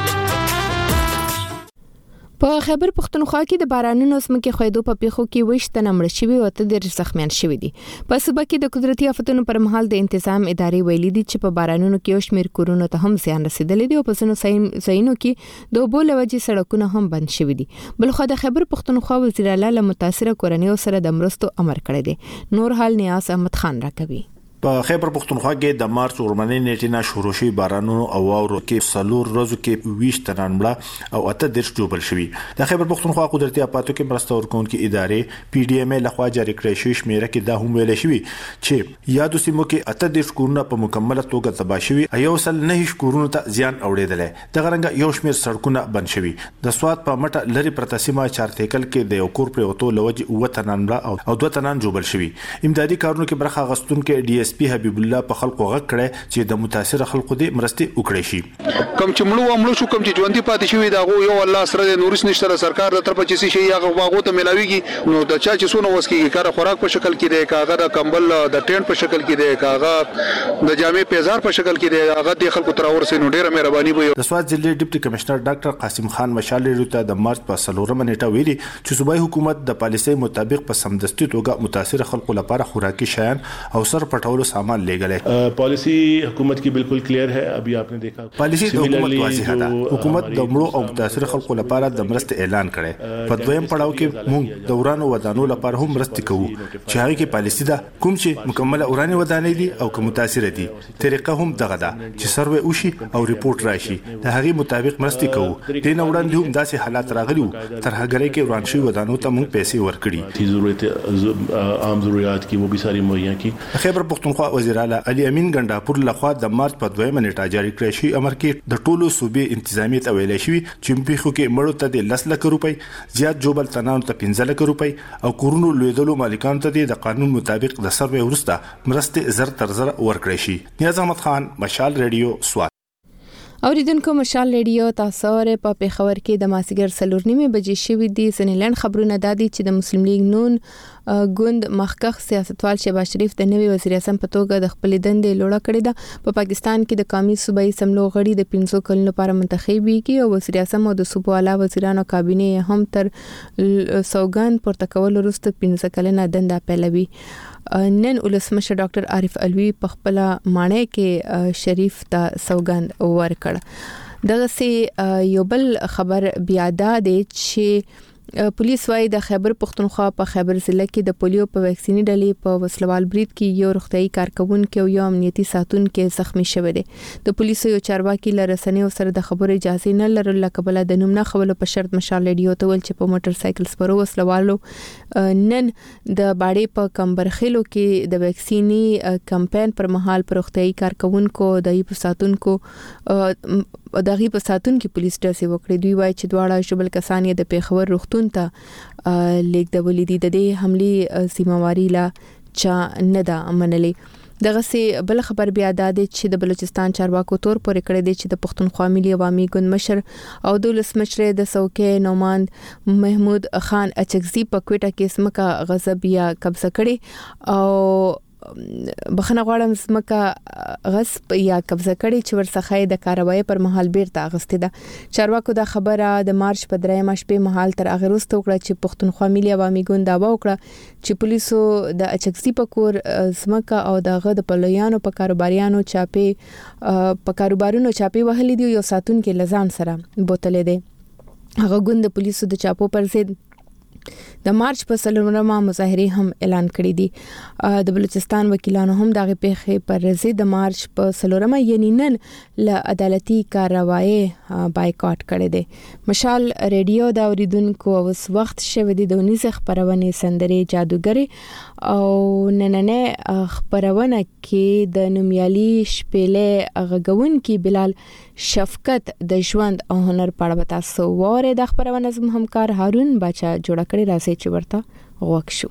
په خیبر پختونخوا کې د بارانونو سمکه خویدو په پیښو کې وشت نمړ شوی او ته د زخمیان شوی دي په صوبه کې د قدرتي آفتونو پر مهال د انتظام ادارې ویلي دي چې په بارانونو کې شمیر کورونو ته هم زیان رسیدلی دی او په ځینو ځایونو کې د اوبو لوجې سړکونه هم بند شوي دي بلخو د خیبر پختونخوا وزیر اعلی له متاثره کورنیو سره د مرستو امر کړی دی نور حال نیاز احمد خان راکوي په خیبر پختونخوا کې د مارچ ورمنې نیټې نه شروع شوی بارانونو او واورو کې سلور ورځو کې 20 تنان مړه او 8 جوبل شوی. د خیبر پختونخوا قدرتي اپاتو کې مرسته ورکوونکې ادارې پی ډی ایم لخوا جاری کړې شوی شمیره کې دا هم ویل شوی چې یادو سیمو کې 8 کورونه په مکمله توګه تباہ شوی، یو سل 9 کورونو ته زیان اوړېدل. د غرنګ یو شمیر سړکونه بند شوی. د سواد په مټه لری پرتسیمه چارتیکل کې د یو کور پر اوتو لوجه 9 تنان مړه او 2 تنان جوبل شوی. امدادي کارونو کې برخه غستونکو ډي اس پی حبیب الله په خلکو غږ کړی چې د متاثر خلکو د مرستې وکړي شي. کم چې مړو شو، کم چې ژوندۍ پاتې شوی دا یو الله سره د نورس نشته سرکار د طرفه چې شي هغه واغو ته ملاويږي. نو د چا چې سونه وسکیږي کار خوراک په شکل کې دی، کاغه د کمبل د ټینټ په شکل کې دی، کاغه د جامې پیزار په شکل کې دی، هغه د خلکو تر ورسې نو ډیره مهرباني وي. د سواد ضلع ډیپټي کمشنر ډاکټر قاسم خان مشال ته د مارچ په 4 نیټه ویلي چې صوبایي حکومت د پالیسۍ مطابق په سمدستي توګه متاثر خلکو لپاره خوراکي شیان او سر پټولو سامان لېږلی. پالیسی حکومت کی بالکل کلیئر ہے. ابھی آپ نے دیکھا پالیسی د حکومت واضح ده. حکومت د مړو او متاثر خلکو لپاره د مرستې اعلان کړي. په دویم پړاو کې موږ د ورانو ودانو لپاره هم مرستې کوو چې هغه کې پالیسی ده کوم چې مکمله ورانه ودانې دي او کوم متاثر دي. طریقه هم دغه ده چې سروې وشي او ریپورت راشي، د هغه مطابق مرستې کوو. دین وړاندې هم داسې حالات راغلي وو تر هغه کې وران شوی ودانو ته موږ پیسې ورکړي. ضرورت عام ضرورت کی وہ بھی ساری مہیا کی. خیبر پختونخوا وزیر اعلی علي امین ګنداپور لخوا د مارچ په 2 نیټه جاری کړی شوی امر کې د ټولو صوبې انتظامیت ویلې شوی چې په خو کې مړو ته د 10 لک روپۍ، زیات جوبل تنانو ته 15 لک روپۍ او کورونو لویدلو مالکانو ته د قانون مطابق د سروې ورسته مرستې زر تر زر ورکړي شي. نیاز احمد خان، مشال ریډیو، سوات. اوریدونکو مشال ریډیو تاسو په پیښور کې د ماسیګر 4:30 بجې شوې دي. سنیلند خبرونه دادي چې د مسلم لیگ نون ګوند مخکخ سیاستوال شهباز شریف د نوي وزیر اعظم په توګه د خپل دندې لوړه کړې ده. په پاکستان کې د قومي صوبایي سملو غړي د 500 کلونو لپاره منتخبيږي او وزیر اعظم او د صوبو اعلی وزیرانو کابینه هم تر سوګند پورته کول وروسته 15 کلنه دنده پیلوي. نن ولسمشر ډاکټر عارف علوي په خپل مانع کې شریف ته سوګند ورکړ. دغه سي یو بل خبر بیا دا دی چې پولیس وايي د خیبر پختونخوا په خیبر ضلع کې د پولیو په ویکسینی ډلې په وسلوال برید کې یو روغتيایي کارکونکو او یو امنیتي ساتونکو زخمی شوی دی. د پولیسو یو چارواکي لرسنیو سره د خبرو اجازه نه لرله قبل د نوم نه خبرو په شرط مشال ریډیو ته ول چې په موټر سایکل سپرو وسلوالو نن د باړې په کمبرخیلو کې د ویکسینی کمپاین پر مهال پر روغتيایي کارکونکو د یو ساتونکو دغه په ساتونکو پولیس ډاسې وکړي. دوی وايي چې دواړه شبل کسان یې د پیښور روغتون ته لیک د ولیدي د دې حمله سیمواري لا چا نه دا منلې. دغه سي بل خبر بیا د چې د بلوچستان چارواکو تور پورې کړی دی چې د پښتونخوا ملي عوامي ګوند مشر او د ولسمشر د څوکۍ نوماند محمود خان اچکزي په کوټه کې سمکا غضبیا قبضه کړي او بخنه غواړم سمکا غصب یا قبضه کړي چې ورڅخه د کاروایی پر مهال بیرته اغستې ده. چارواکو دا خبره د مارچ په 3 شپې مهال تر هغه وروسته وکړه چې پښتونخوا ملي عوامي ګوند داوا وکړه چې پولیسو د اچکسي په کور سمکا او دغه د پلویانو په کاروباریانو چاپی وهلې دي. یو ساتونکو لزان سره بوتلې دي. هغه ګوند د پولیسو د چاپو پر ضد د مارچ په 4 مظاهره هم اعلان کړی دي. د بلوچستان وکیلانو هم دغه پیښې پر ضد د مارچ په 4 یعنی نن له عدالتي کاروایی بایکاټ کړی دی. مشال ریډیو دا اوریدونکو اوس وخت شوه د 19 خبرونه سندري جادوګری او نننه خبرونه کې د نومیالي شپېلې غږون کې بلال شفقت د ژوند او هنر په اړه تاسو وره د خبرونه زم همکار هارون بچا جوړ کړی راځي چې ورته غوښ شو.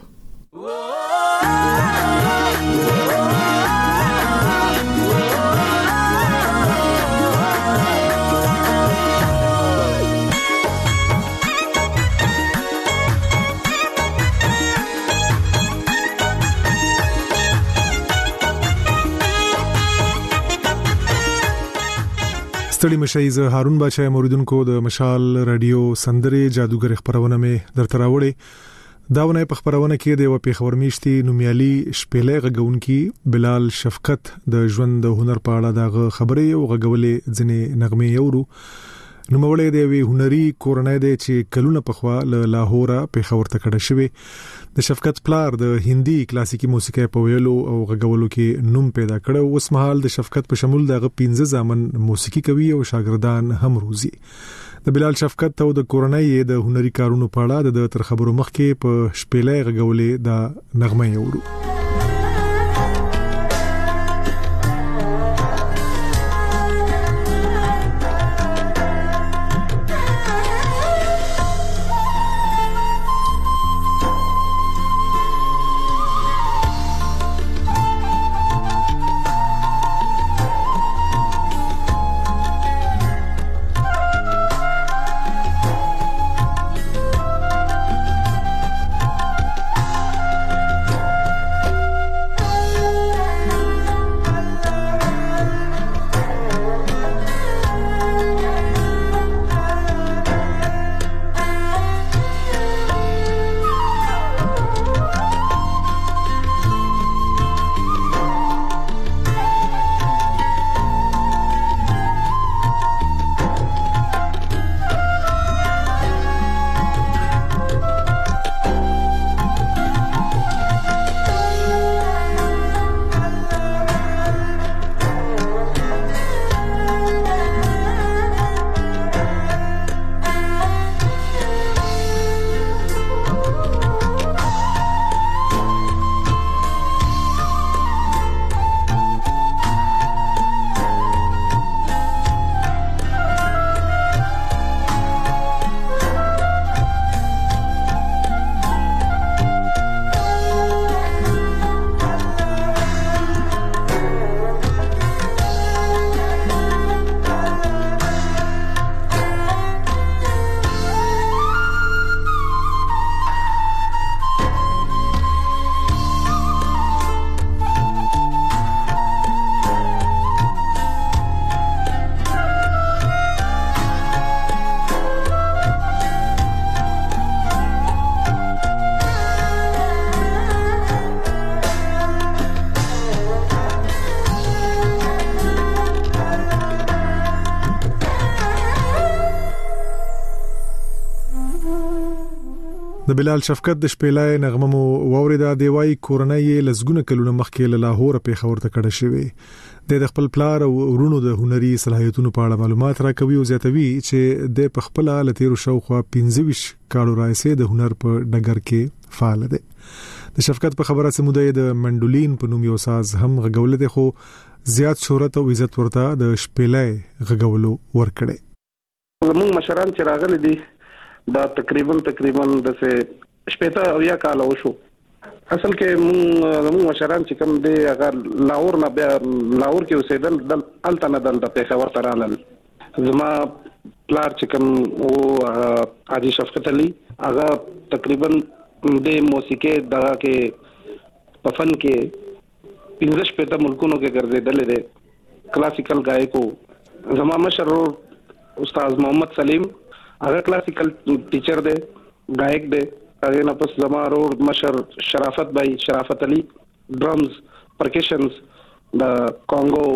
ستړي مشي زه هارون بچا موریدونکو د مشال رادیو سندري جادوګر خبرونه مې درته راوړې. داونه په خبرونه کې د وپی خبر میشتي نومیالي شپېلې غږونکي بلال شفقت د ژوند د هنر په اړه د خبرې او غږولې ځنې نغمې یورو نو مولې د وی هنري کورنۍ د چې کلونه پخوا له لاهور په خبر تکړه شوی د شفقت پلار د هندي کلاسیکي موسیقي په ویلو او غږولو کې نوم پیدا کړ. اوس مهال د شفقت په شمول د 15 ځامن موسیقي کوي او شاګردان هم روزي. د بلال شفقت او د کورنۍ د هنري کارونو په اړه د تر خبرو مخکې په شپېلې غږولې د نغمه یورو. د بلال شفقت د شپېلې نغمه مو ووريدا دی وای کورنۍ لزګونه کلونه مخکې له لاهور په خبر ته کډه شوی د خپل پلار او ورونو د هنري صلاحیتونو په اړه معلومات راکوي او زیاتوي چې د خپل لتیرو شوخه 15 کالو راځي د هنر په ډګر کې فعال دی. د شفقت په خبره سمودای د منډولین په نوم یو ساز هم غږول دي خو زیات شهرت او عزت ورته د شپېلې غږولو ورکړي. موږ مشران چې راغلي دي دا تقریبا د څه شپېته او یا کال وشو. اصل کې موږ مشران چې کوم دی هغه لاهور نه بیا لاهور کې اوسېدل د التنه د پیښور ته رالل. زما پلار چې کوم او حاجی شفقت علي هغه تقریبا د موسیقي دغه کې په فن کې 15 شپېته ملکونو کې ګرځېدل دي. کلاسیکل غایکو زما مشر استاد محمد سلیم هغه کلاسیکل ټیچر دی غایک دی. هغه نه پس زما ورور مشر شرافت علي ډرمز پرکشنز د کانګو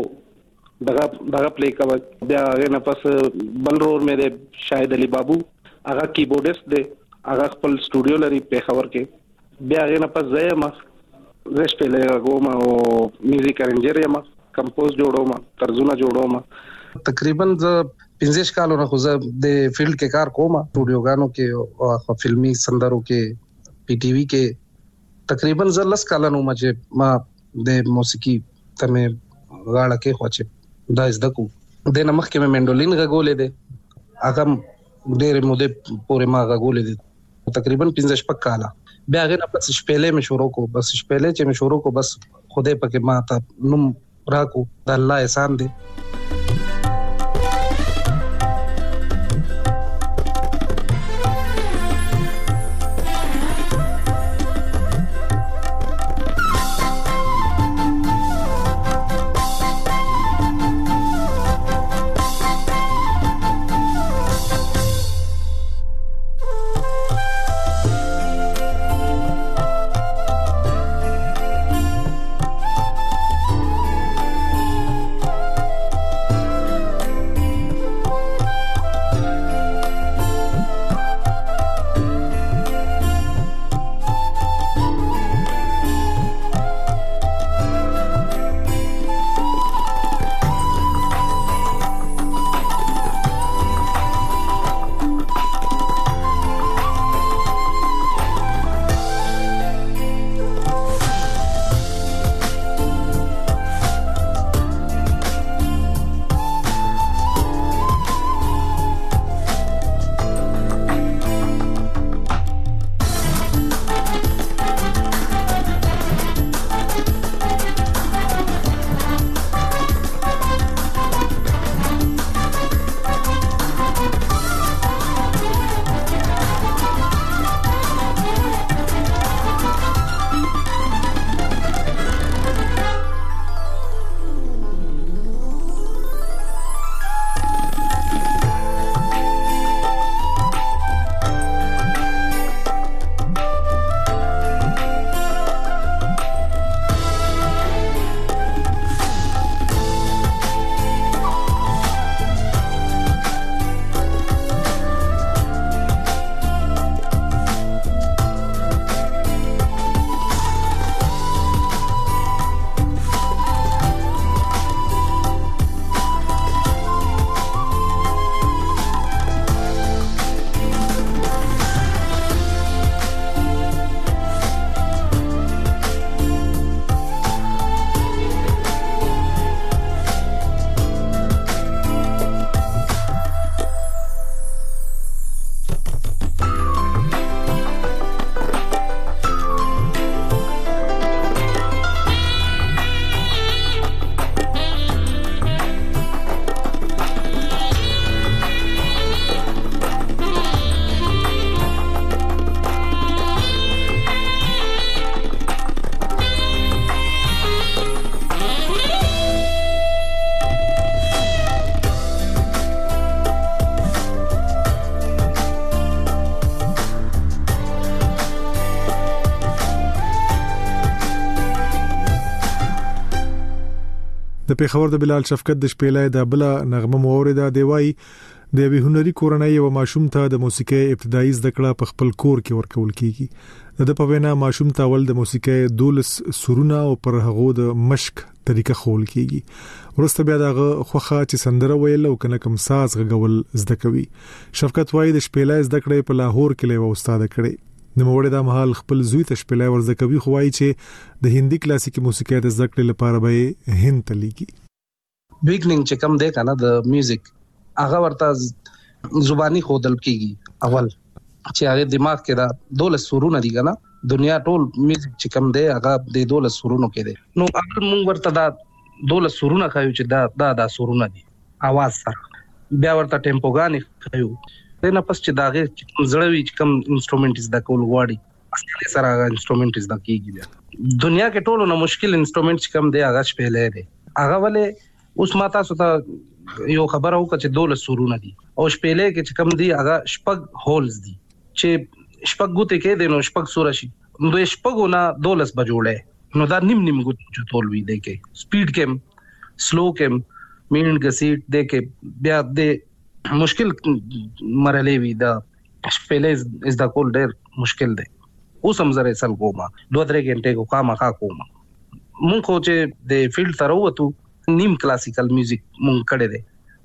دغه پلی کوي. بیا هغه نه پس بل ورور مې دی شاهد علي بابو هغه کیبورډست دی هغه خپل سټوډیو لري په خبر کې. بیا هغه نه پس زه شپېلې غوم او میوزیک ارنجر یم کمپوز جوړوم ترجمه جوړوم. تقریبا 15 کالو نه خو زه د فیلډ کې کار کوم سټوډیوګانو کې او فلمي سندرو کې پی ټي وی کې تقریبا زه 10 کال نو چې ما د موسیقي ته مې غاړه کې خوچې دا زده کو د نمخ کې مې منډولین غږولې ده هغه ډېر موده پورې ما غږولې ده تقریبا 15 کال. بیا هغه نه پس شپېلې مې شروع کو بس شپېلې چې مې شروع کو بس خوده پکې ما ته نوم راکو د الله احسان دی. د پیښور د بلال شفقت د شپېلې د بل نغمه مورده دی وای د وی هنري کورنۍ او ماشوم ته د موسیقي ابتدایي زده کړه په خپل کور کې ورکول کیږي د په وینا ماشوم ته ول د موسیقي دولس سرونه او پر هغه د مشق طریقه خول کیږي ورسته بیا دغه خوخه چې سندره ویل او کنه کوم ساز غول زده کوي شفقت وای د شپېلې زده کړې په لاهور کې له استاد کړي د موړې د محل خپل زوی ته شپېلې ورزده کوي خوای چې د هندي کلاسیکي موسیقي د زده کړې لپاره به هند ته لیږي بیگنینګ چې کوم دی کنه د میوزیک هغه ورته زبانی خودل کیږي اول چې هغه دماغ کې دا 12 سورونه دي کنه دنیا ټول میوزیک چې کوم دی هغه د 12 سورونو کې دی نو اگر موږ ورته دا 12 سورونه خایو چې دا سورونه دي आवाज سره بیا ورته ټیمپوګانی خایو دنه پس چې داغه زړوي چې کوم انسټرومنټ از د کول غواړي اصلي سره هغه انسټرومنټ از د کیږي دنیا کې ټولو نه مشکل انسټرومنټ چې کوم دی هغه شپېلې دی هغه ولې اوس ماته ستا یو خبره وکړه چې 12 سورونه دي او شپېلې کې چې کم دي هغه شپږ هولز دي چې شپږ ګوتې کې دي نو شپږ سور شي نو د شپږونه 12 بجوړې نو دا نیم ګوت چتول وی دی کې سپیډ کې سلو کې مینډ غسیټ دی کې بیا د مشکل مرحله وی دا شپېلې از دا کول ډېر مشکل دی اوس هم زره سل کوما 2-3 غنټه کو کام کا کوما مونږ خو چې د فیلډ تر وته نیم کلاسیکل میوزیک مونږ کړه دي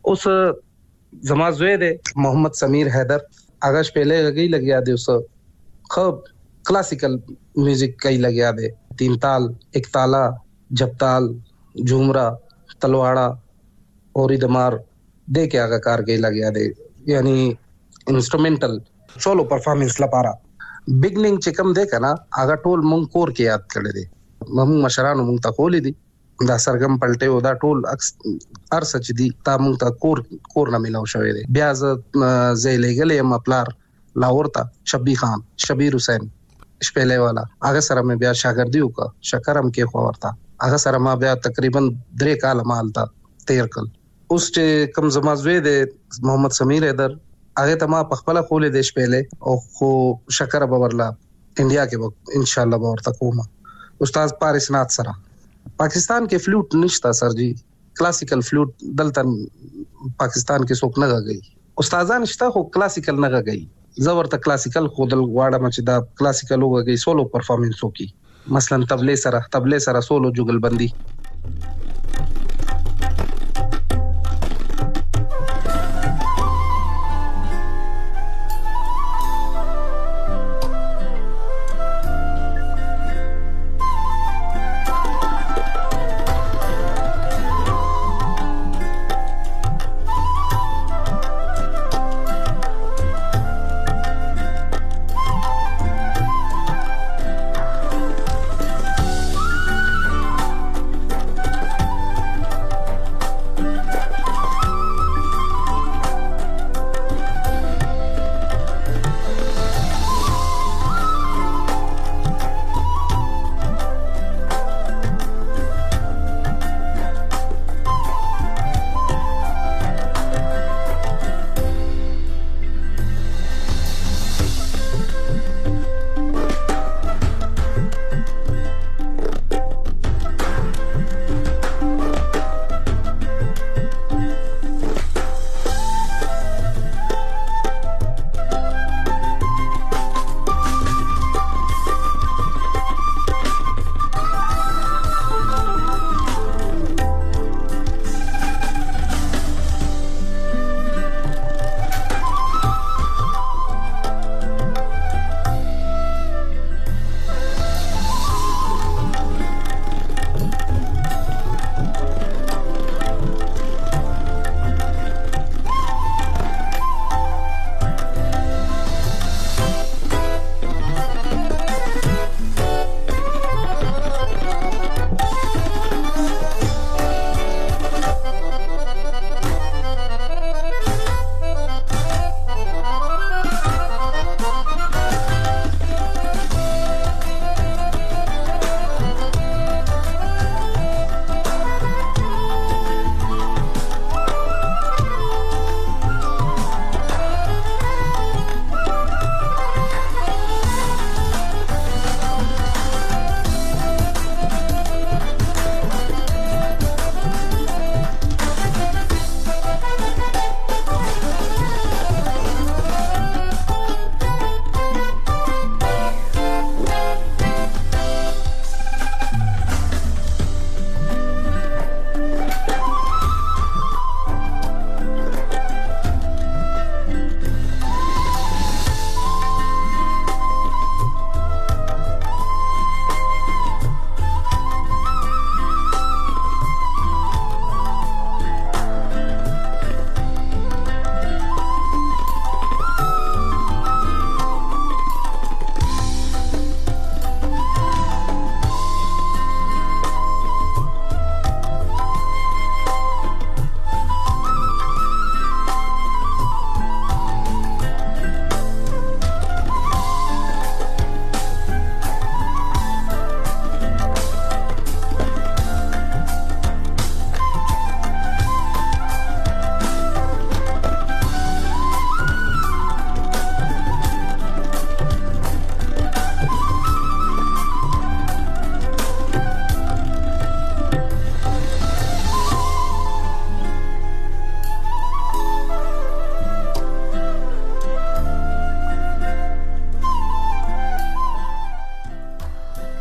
اوس زما زوی دی محمد سمیر حیدر هغه شپېلې غي لګیا دی اوس خو کلاسیکل میوزیک کوي لګیا دی تین تال ایک تالا جب تال جھومرا تلواڑا اوری دمار دې کې هغه کار کوي لګیا دی یعنی انسټرومنټل سولو پرفارمنس لپاره بیگنینګ چې کوم دی کنه هغه ټول مونږ کور کې یاد کړی دی مونږ مشرانو مونږ ته کولې دي دا سرګم پلټه او دا ټول ارسه چې دي تا مونږ ته کور نه ملاو شوی دی بیا زه لګلې مپلار لاهور ته شبیر حسین شپېلې والا هغه سره مې بیا شاګردي وکړه شکرم کې خو ورته هغه سره ما بیا تقریبا 3 کال مال تا تیر کړ اوس چې کم زما زوی دی محمد سمیر حیدر هغه ته ما په خپل خولې د شپېلې او خو شکر باورلا انډیا کې ان شاء الله به ورته کوم استاد پارس نات سره پاکستان کې فلوټ نشتا سر جی کلاسیکل فلوټ دلته پاکستان کې څوک نه غږی استادان شته خو کلاسیکل نه غږی زورته کلاسیکل خودل غواړم چې دا کلاسیکل وګړي سولو پرفارمنس وکي مثلا تبلې سره سولو جوګل بندي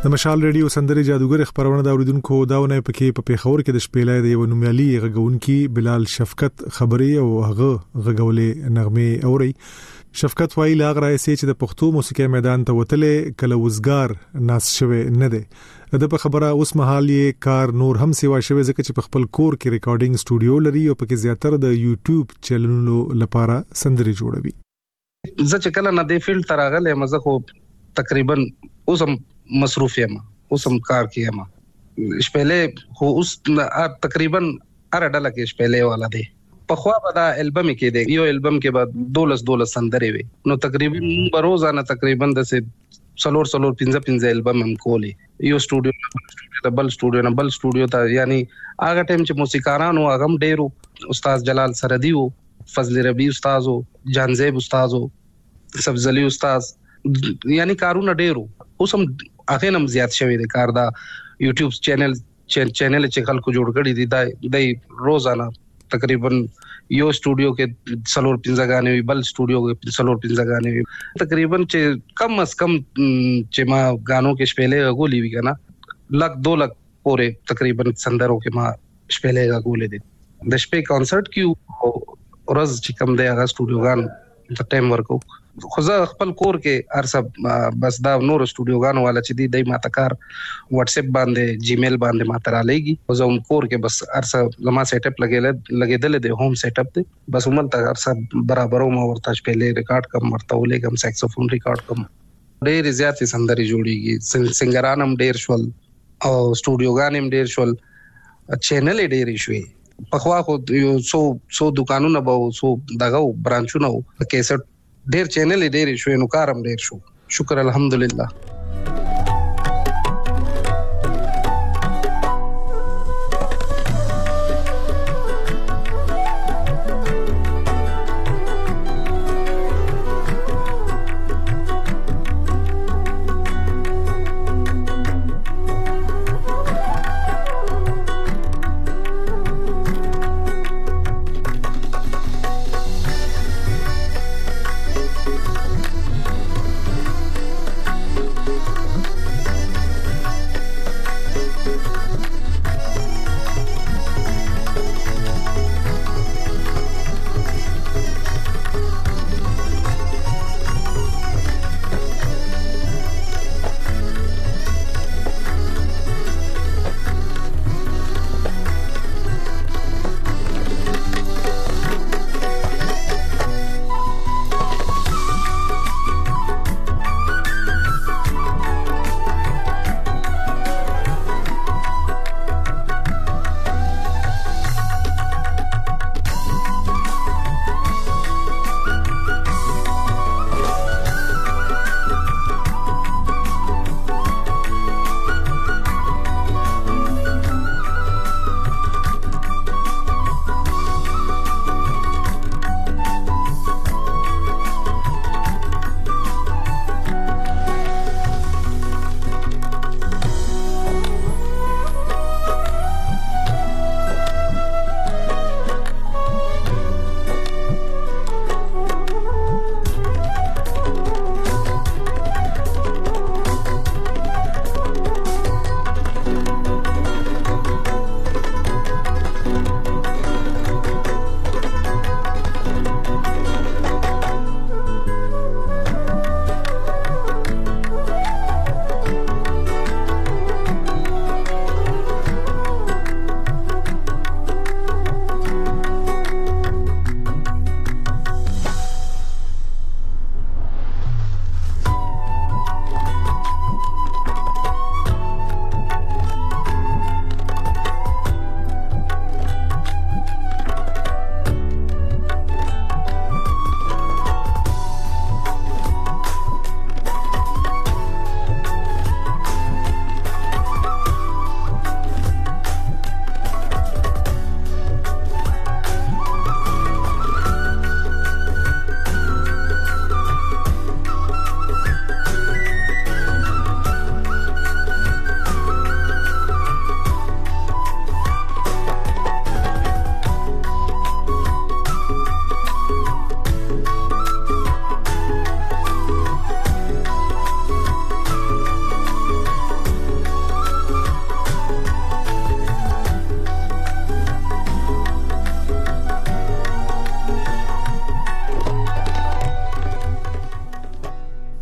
د مشال ریډیو سندري جادوګر خبرونه دا اوریدونکو داونه پکې په پیښور کې د شپېلې د یو نومیالي غږونکي بلال شفقت خبري او هغه غږولې نغمه اوري. شفقت وایي لاغ راځي چې د پښتو موسیقي میدان ته وتلې کله وزګار ناس شوه نه ده د په خبره اوس مهال یې کار نور هم سیوا شوه ځکه چې په خپل کور کې ریکارډینګ سټوډیو لري او پکې زیاتره د یوټیوب چینلونو لپاره سندري جوړوي. زه چې کله نه دی فیلډ تراغله مزه خو تقریبا اوسم مصروف یم اوسم کار کیم شپېلې خو اوس تقریبا هر ډله کې شپېلې والا دی. په خوا به دا البم کې دی یو البم کې به 12 سندري وي نو تقریبا روزانه تقریبا د سلور 15 البم هم کولی یو سټوډیو بل سټوډیو ته یعنی هغه ټیم چې موسیقارانو هغه هم ډیرو استاد جلال سردی او فضل ربی استاد او جانزیب استاد او سبزلی استاد یعنی کارونه ډیرو اوس هم هغه نم زیات شوی دی کار دا یوټیوب چینل چې خلکو جوړ کړی دی د روزانه تقریبا یو سټوډیو کې سلور 15 غانې وي بل سټوډیو کې سلور 15 غانې وي تقریبا چې کم از کم چې ما غانو کې شپېلې غولې وی کنه لک 2 لک پورې تقریبا سندرو کې ما شپېلې غولې دي د شپې کانسرت کې ورځ چې کم دی هغه سټوډیو غان د ټایم ورکو خو زه خپل کور کې ارسب بس دا نور سټوډیو غانو والا چې دی ما تکار واتس اپ باندې جیمیل باندې ما ترا لګي زه هم کور کې بس ارسب لما سیټ اپ لګیدل دی ہوم سیټ اپ دی بس هم تک ارسب برابرو ما ورته پهلے ریکارډ کم مرته ولګم ساکسوفون ریکارډ کم ډېر زیات سندري جوړیږي سنگران هم ډېر شول او سټوډیو غان هم ډېر شول چینل ډېر شوي پخوا خو یو سو دکانونه به سو دغه برانچونه کیسټ ډېر چینل ډېر شوي نو کارم ډېر شو شکر الحمدلله.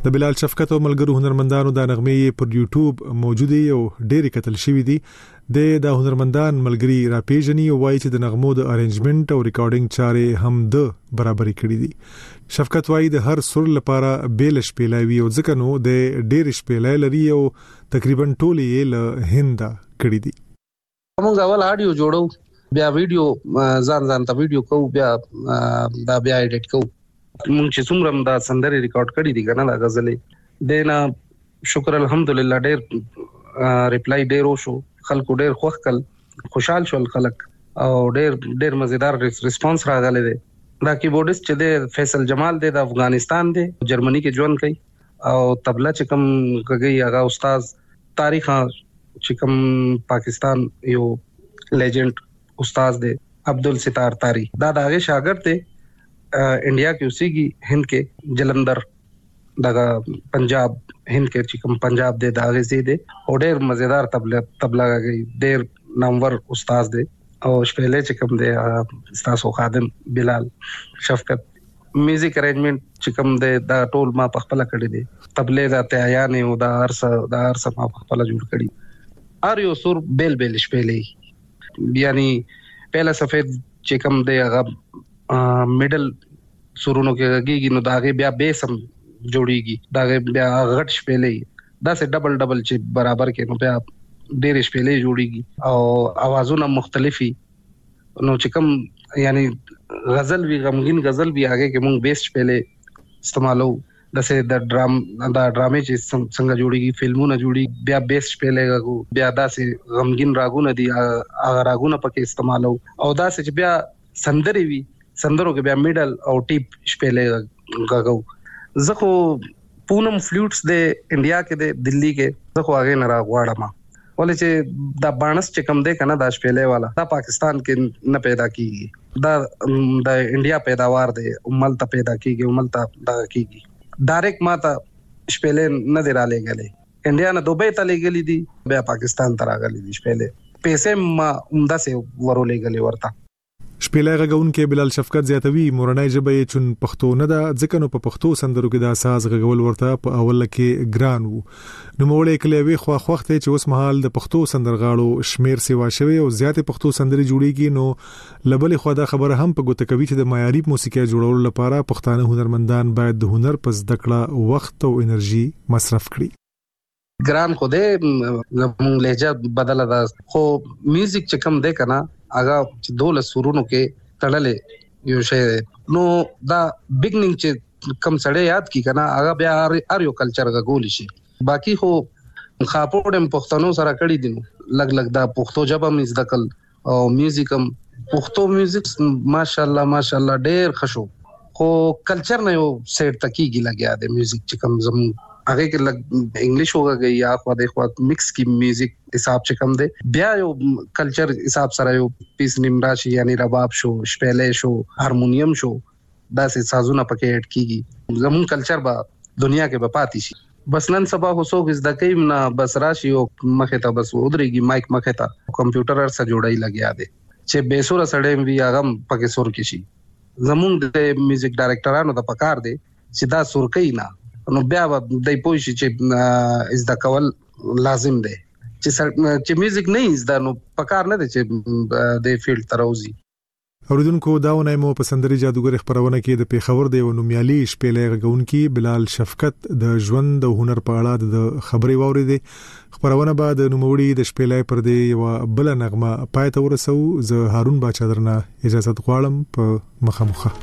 د بلال شفقت او ملګرو هنرمندانو د نغمې پر یوټیوب موجوده او ډېر کتل شوې دي. د هنرمندان ملګری را پیژني او وایي چې د نغمو د ارینجمنت او ریکارډینګ چارې هم د برابرۍ کړې دي. شفقت وایي د هر سر لپاره بیل شپېلوي او ځکه نو د ډېر شپېلې لري او تقریبا ټول یې له هند کړې دي. موږ اول آډیو جوړو، بیا ویډیو ځان ته ویډیو کوو، بیا ایډیټ کوو. موږ چې څومره دا سندري ریکارډ کړې دي کنه دا غزلې دینا شکر الحمدلله ډېر ریپلای ډېر وشو، خلکو ډېر خوشحال شول خلک او ډېر مزیدار ریسپانس راغلی دی. دا کیبورډیست چې دی فیصل جمال دی د افغانستان دی، جرمني کې ژوند کوي او تبله چې کوم کوي هغه استاد تاریخ چې کوم پاکستان یو لیجنډ استاد دی عبدالستار تاری، دا د هغه شاګرد دی، انډیا کې اوسېږي، هند کې جلندر دغه پنجاب هند کې چې کوم پنجاب دی دا غزي دی او ډېر مزیدار تبلا کوي، ډېر نامور استاد دی او شپېلې چې کوم دی تاسو خادم بلال شفقت. میوزیک ارینجمنت چې کوم دی دا ټول ما په خپل کړی دی، تبلې دا تیايان او دا ارسه ما په خپل جوړ کړی. ار یو سور بیل شپېلې یعنی پہلا سفید چې کوم دی هغه میډل سورونو کې کېږي نو دا غي بیا بیسم جوړیږي، دا بیا غټ شپېلې دا سه ډبل چې برابر کې نو بیا ډېر شپېلې جوړیږي او اوازونه مختلفي نو چې کوم یعنی غزل وی غمگین غزل وی هغه کې مونږ بیس شپېلې استعمالو، دسه د ډرامې چې څنګه جوړیږي فلمونه جوړي بیا بیس شپېلې غو، بیا داسې غمگین راګونه دي هغه راګونه پکې استعمالو او داسې چې بیا سندري وی سندرو کې بیا میډل او ټیپ شپېلې غو. زه خو پونم فلوټس د انډیا کې د دلی کې زه خو هغه نه راغواړم ولې چې دا بانس چې کم دی کنه دا شپېلې والا دا پاکستان کې نه پیدا کیږي، دا د انډیا پیداوار دی، عمل ته پیدا کیږي، عمل ته دا کیږي. ډایرکټ ما ته شپېلې نه دی را لګلې، انډیا نه دوبۍ ته لګلې دي بیا پاکستان ته راغلي دي شپېلې، پیسې ما عمده سه ورو لګلې ورته. شپېلې غږونکو بلال شفقت زیاتوي مورنۍ ژبه یې چون پښتو نه ده، ځکه نو په پښتو سندرو کې د اساس غږول ورته په اول کې ګران وو. نو مولې کلیوي خوخته چې اوس مهال د پښتو سندرغاړو شمیر سیوا شوی او زیاتې پښتو سندري جوړیږي، نو لبلې خو دا خبره هم په ګوته کوي چې د معیاري موسیقي جوړولو لپاره پښتانه هنرمندان باید د هنر په زده کړه وخت او انرژي مصرف کړي. ګران خو دې زموږ لهجه بدله ده، خو میوزیک چې کم دی کنه هغه چې 12 سورونو کې تړلې یو شی نو دا بګنینګ چې کم سړی یاد کی کنه هغه بیا ار یو کلچر غول شي. باقی خو خاپوډم پښتنو سره کړی دي لګ دا پښتو ژبه مې زده کول او میوزیکم پښتو میوزیک ماشاءالله ډېر خشو، خو کلچر نه یو سیټ تکیږي لګیا دی میوزیک چې کم زم هغه کې لګ انګلیش وګي یا خو د خو مکس کی میوزیک حساب چې کم دی بیا یو کلچر حساب سره یو پیس نیمرا شي یعنی رباب شو، شپېلې شو، هارمونیم شو، دا سه سازونه پکې اډ کیږي. زمون کلچر با دنیا کې به پاتې شي. بس نن سبا خو څوک زده کوي نه بس راشي او مخه ته بس ودرېږي مایک مخه ته کمپیوټر سره جوړای لګیا دی چې بیسوره سړی وی هغه پکې سور کې شي. زمون د میوزیک ډایرکټرانو د پکار دی چې دا سور کوي نه نو بیا د پوښي چې از د کول لازم دی چې میوزیک نه از د نو پکار نه دی چې د فیلډ تروزی. اوریدونکو داونه مو په سندري جادوګر خبرونه کې د پیښور د نومیالي شپېلې غونکي بلال شفقت د ژوند او هنر په اړه د خبري واوریدې. خبرونه بعد نوموړي د شپېلې پر دی او بل نغمه پای ته ورسو. زه هارون باچا درنه اجازه غواړم په مخامخه.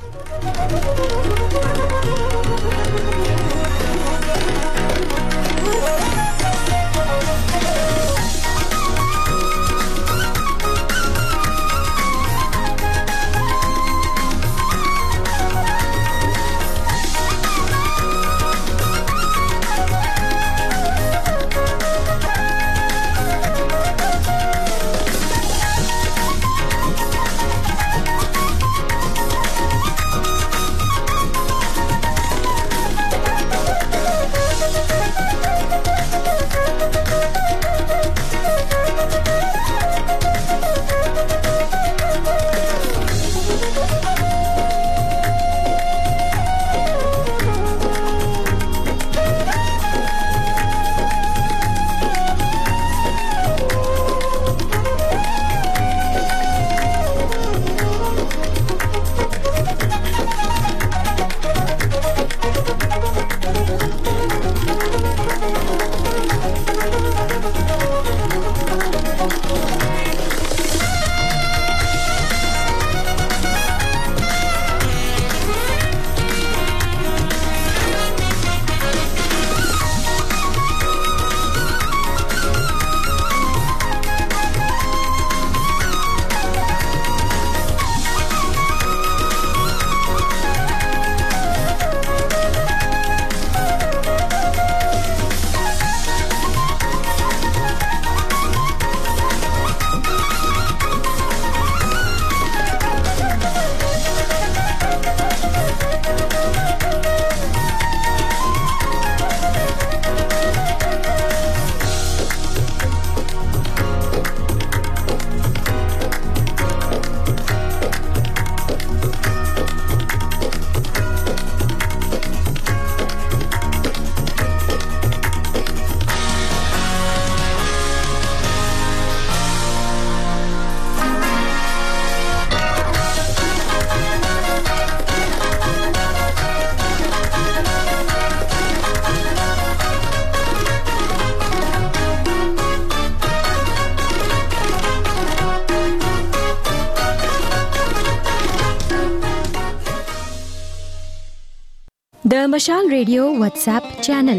د مشال ریډیو واتس اپ چینل.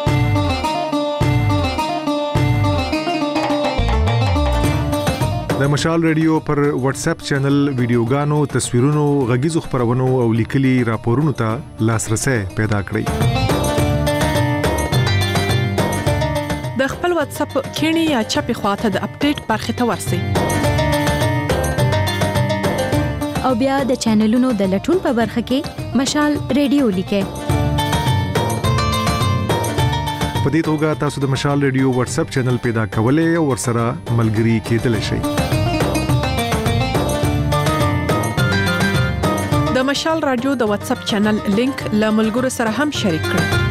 د مشال ریډیو پر واتس اپ چینل ویډیوګانو، تصویرونو، غږیزو خبرونو او لیکلي راپورونو ته لاسرسي پیدا کړئ. د خپل واتس اپ کینی یا چپی خواته د اپډیټ برخه ته ورسئ. او بیا د چینلونو د لټون په برخه کې مشال ریډیو لیکئ. په دې توګه تاسو د مشال ریډیو واتس اپ چینل پیدا کولای او ورسره ملګري کېدلی شئ. د مشال رادیو د واتس اپ چینل لینک له ملګرو سره هم شریک کړئ.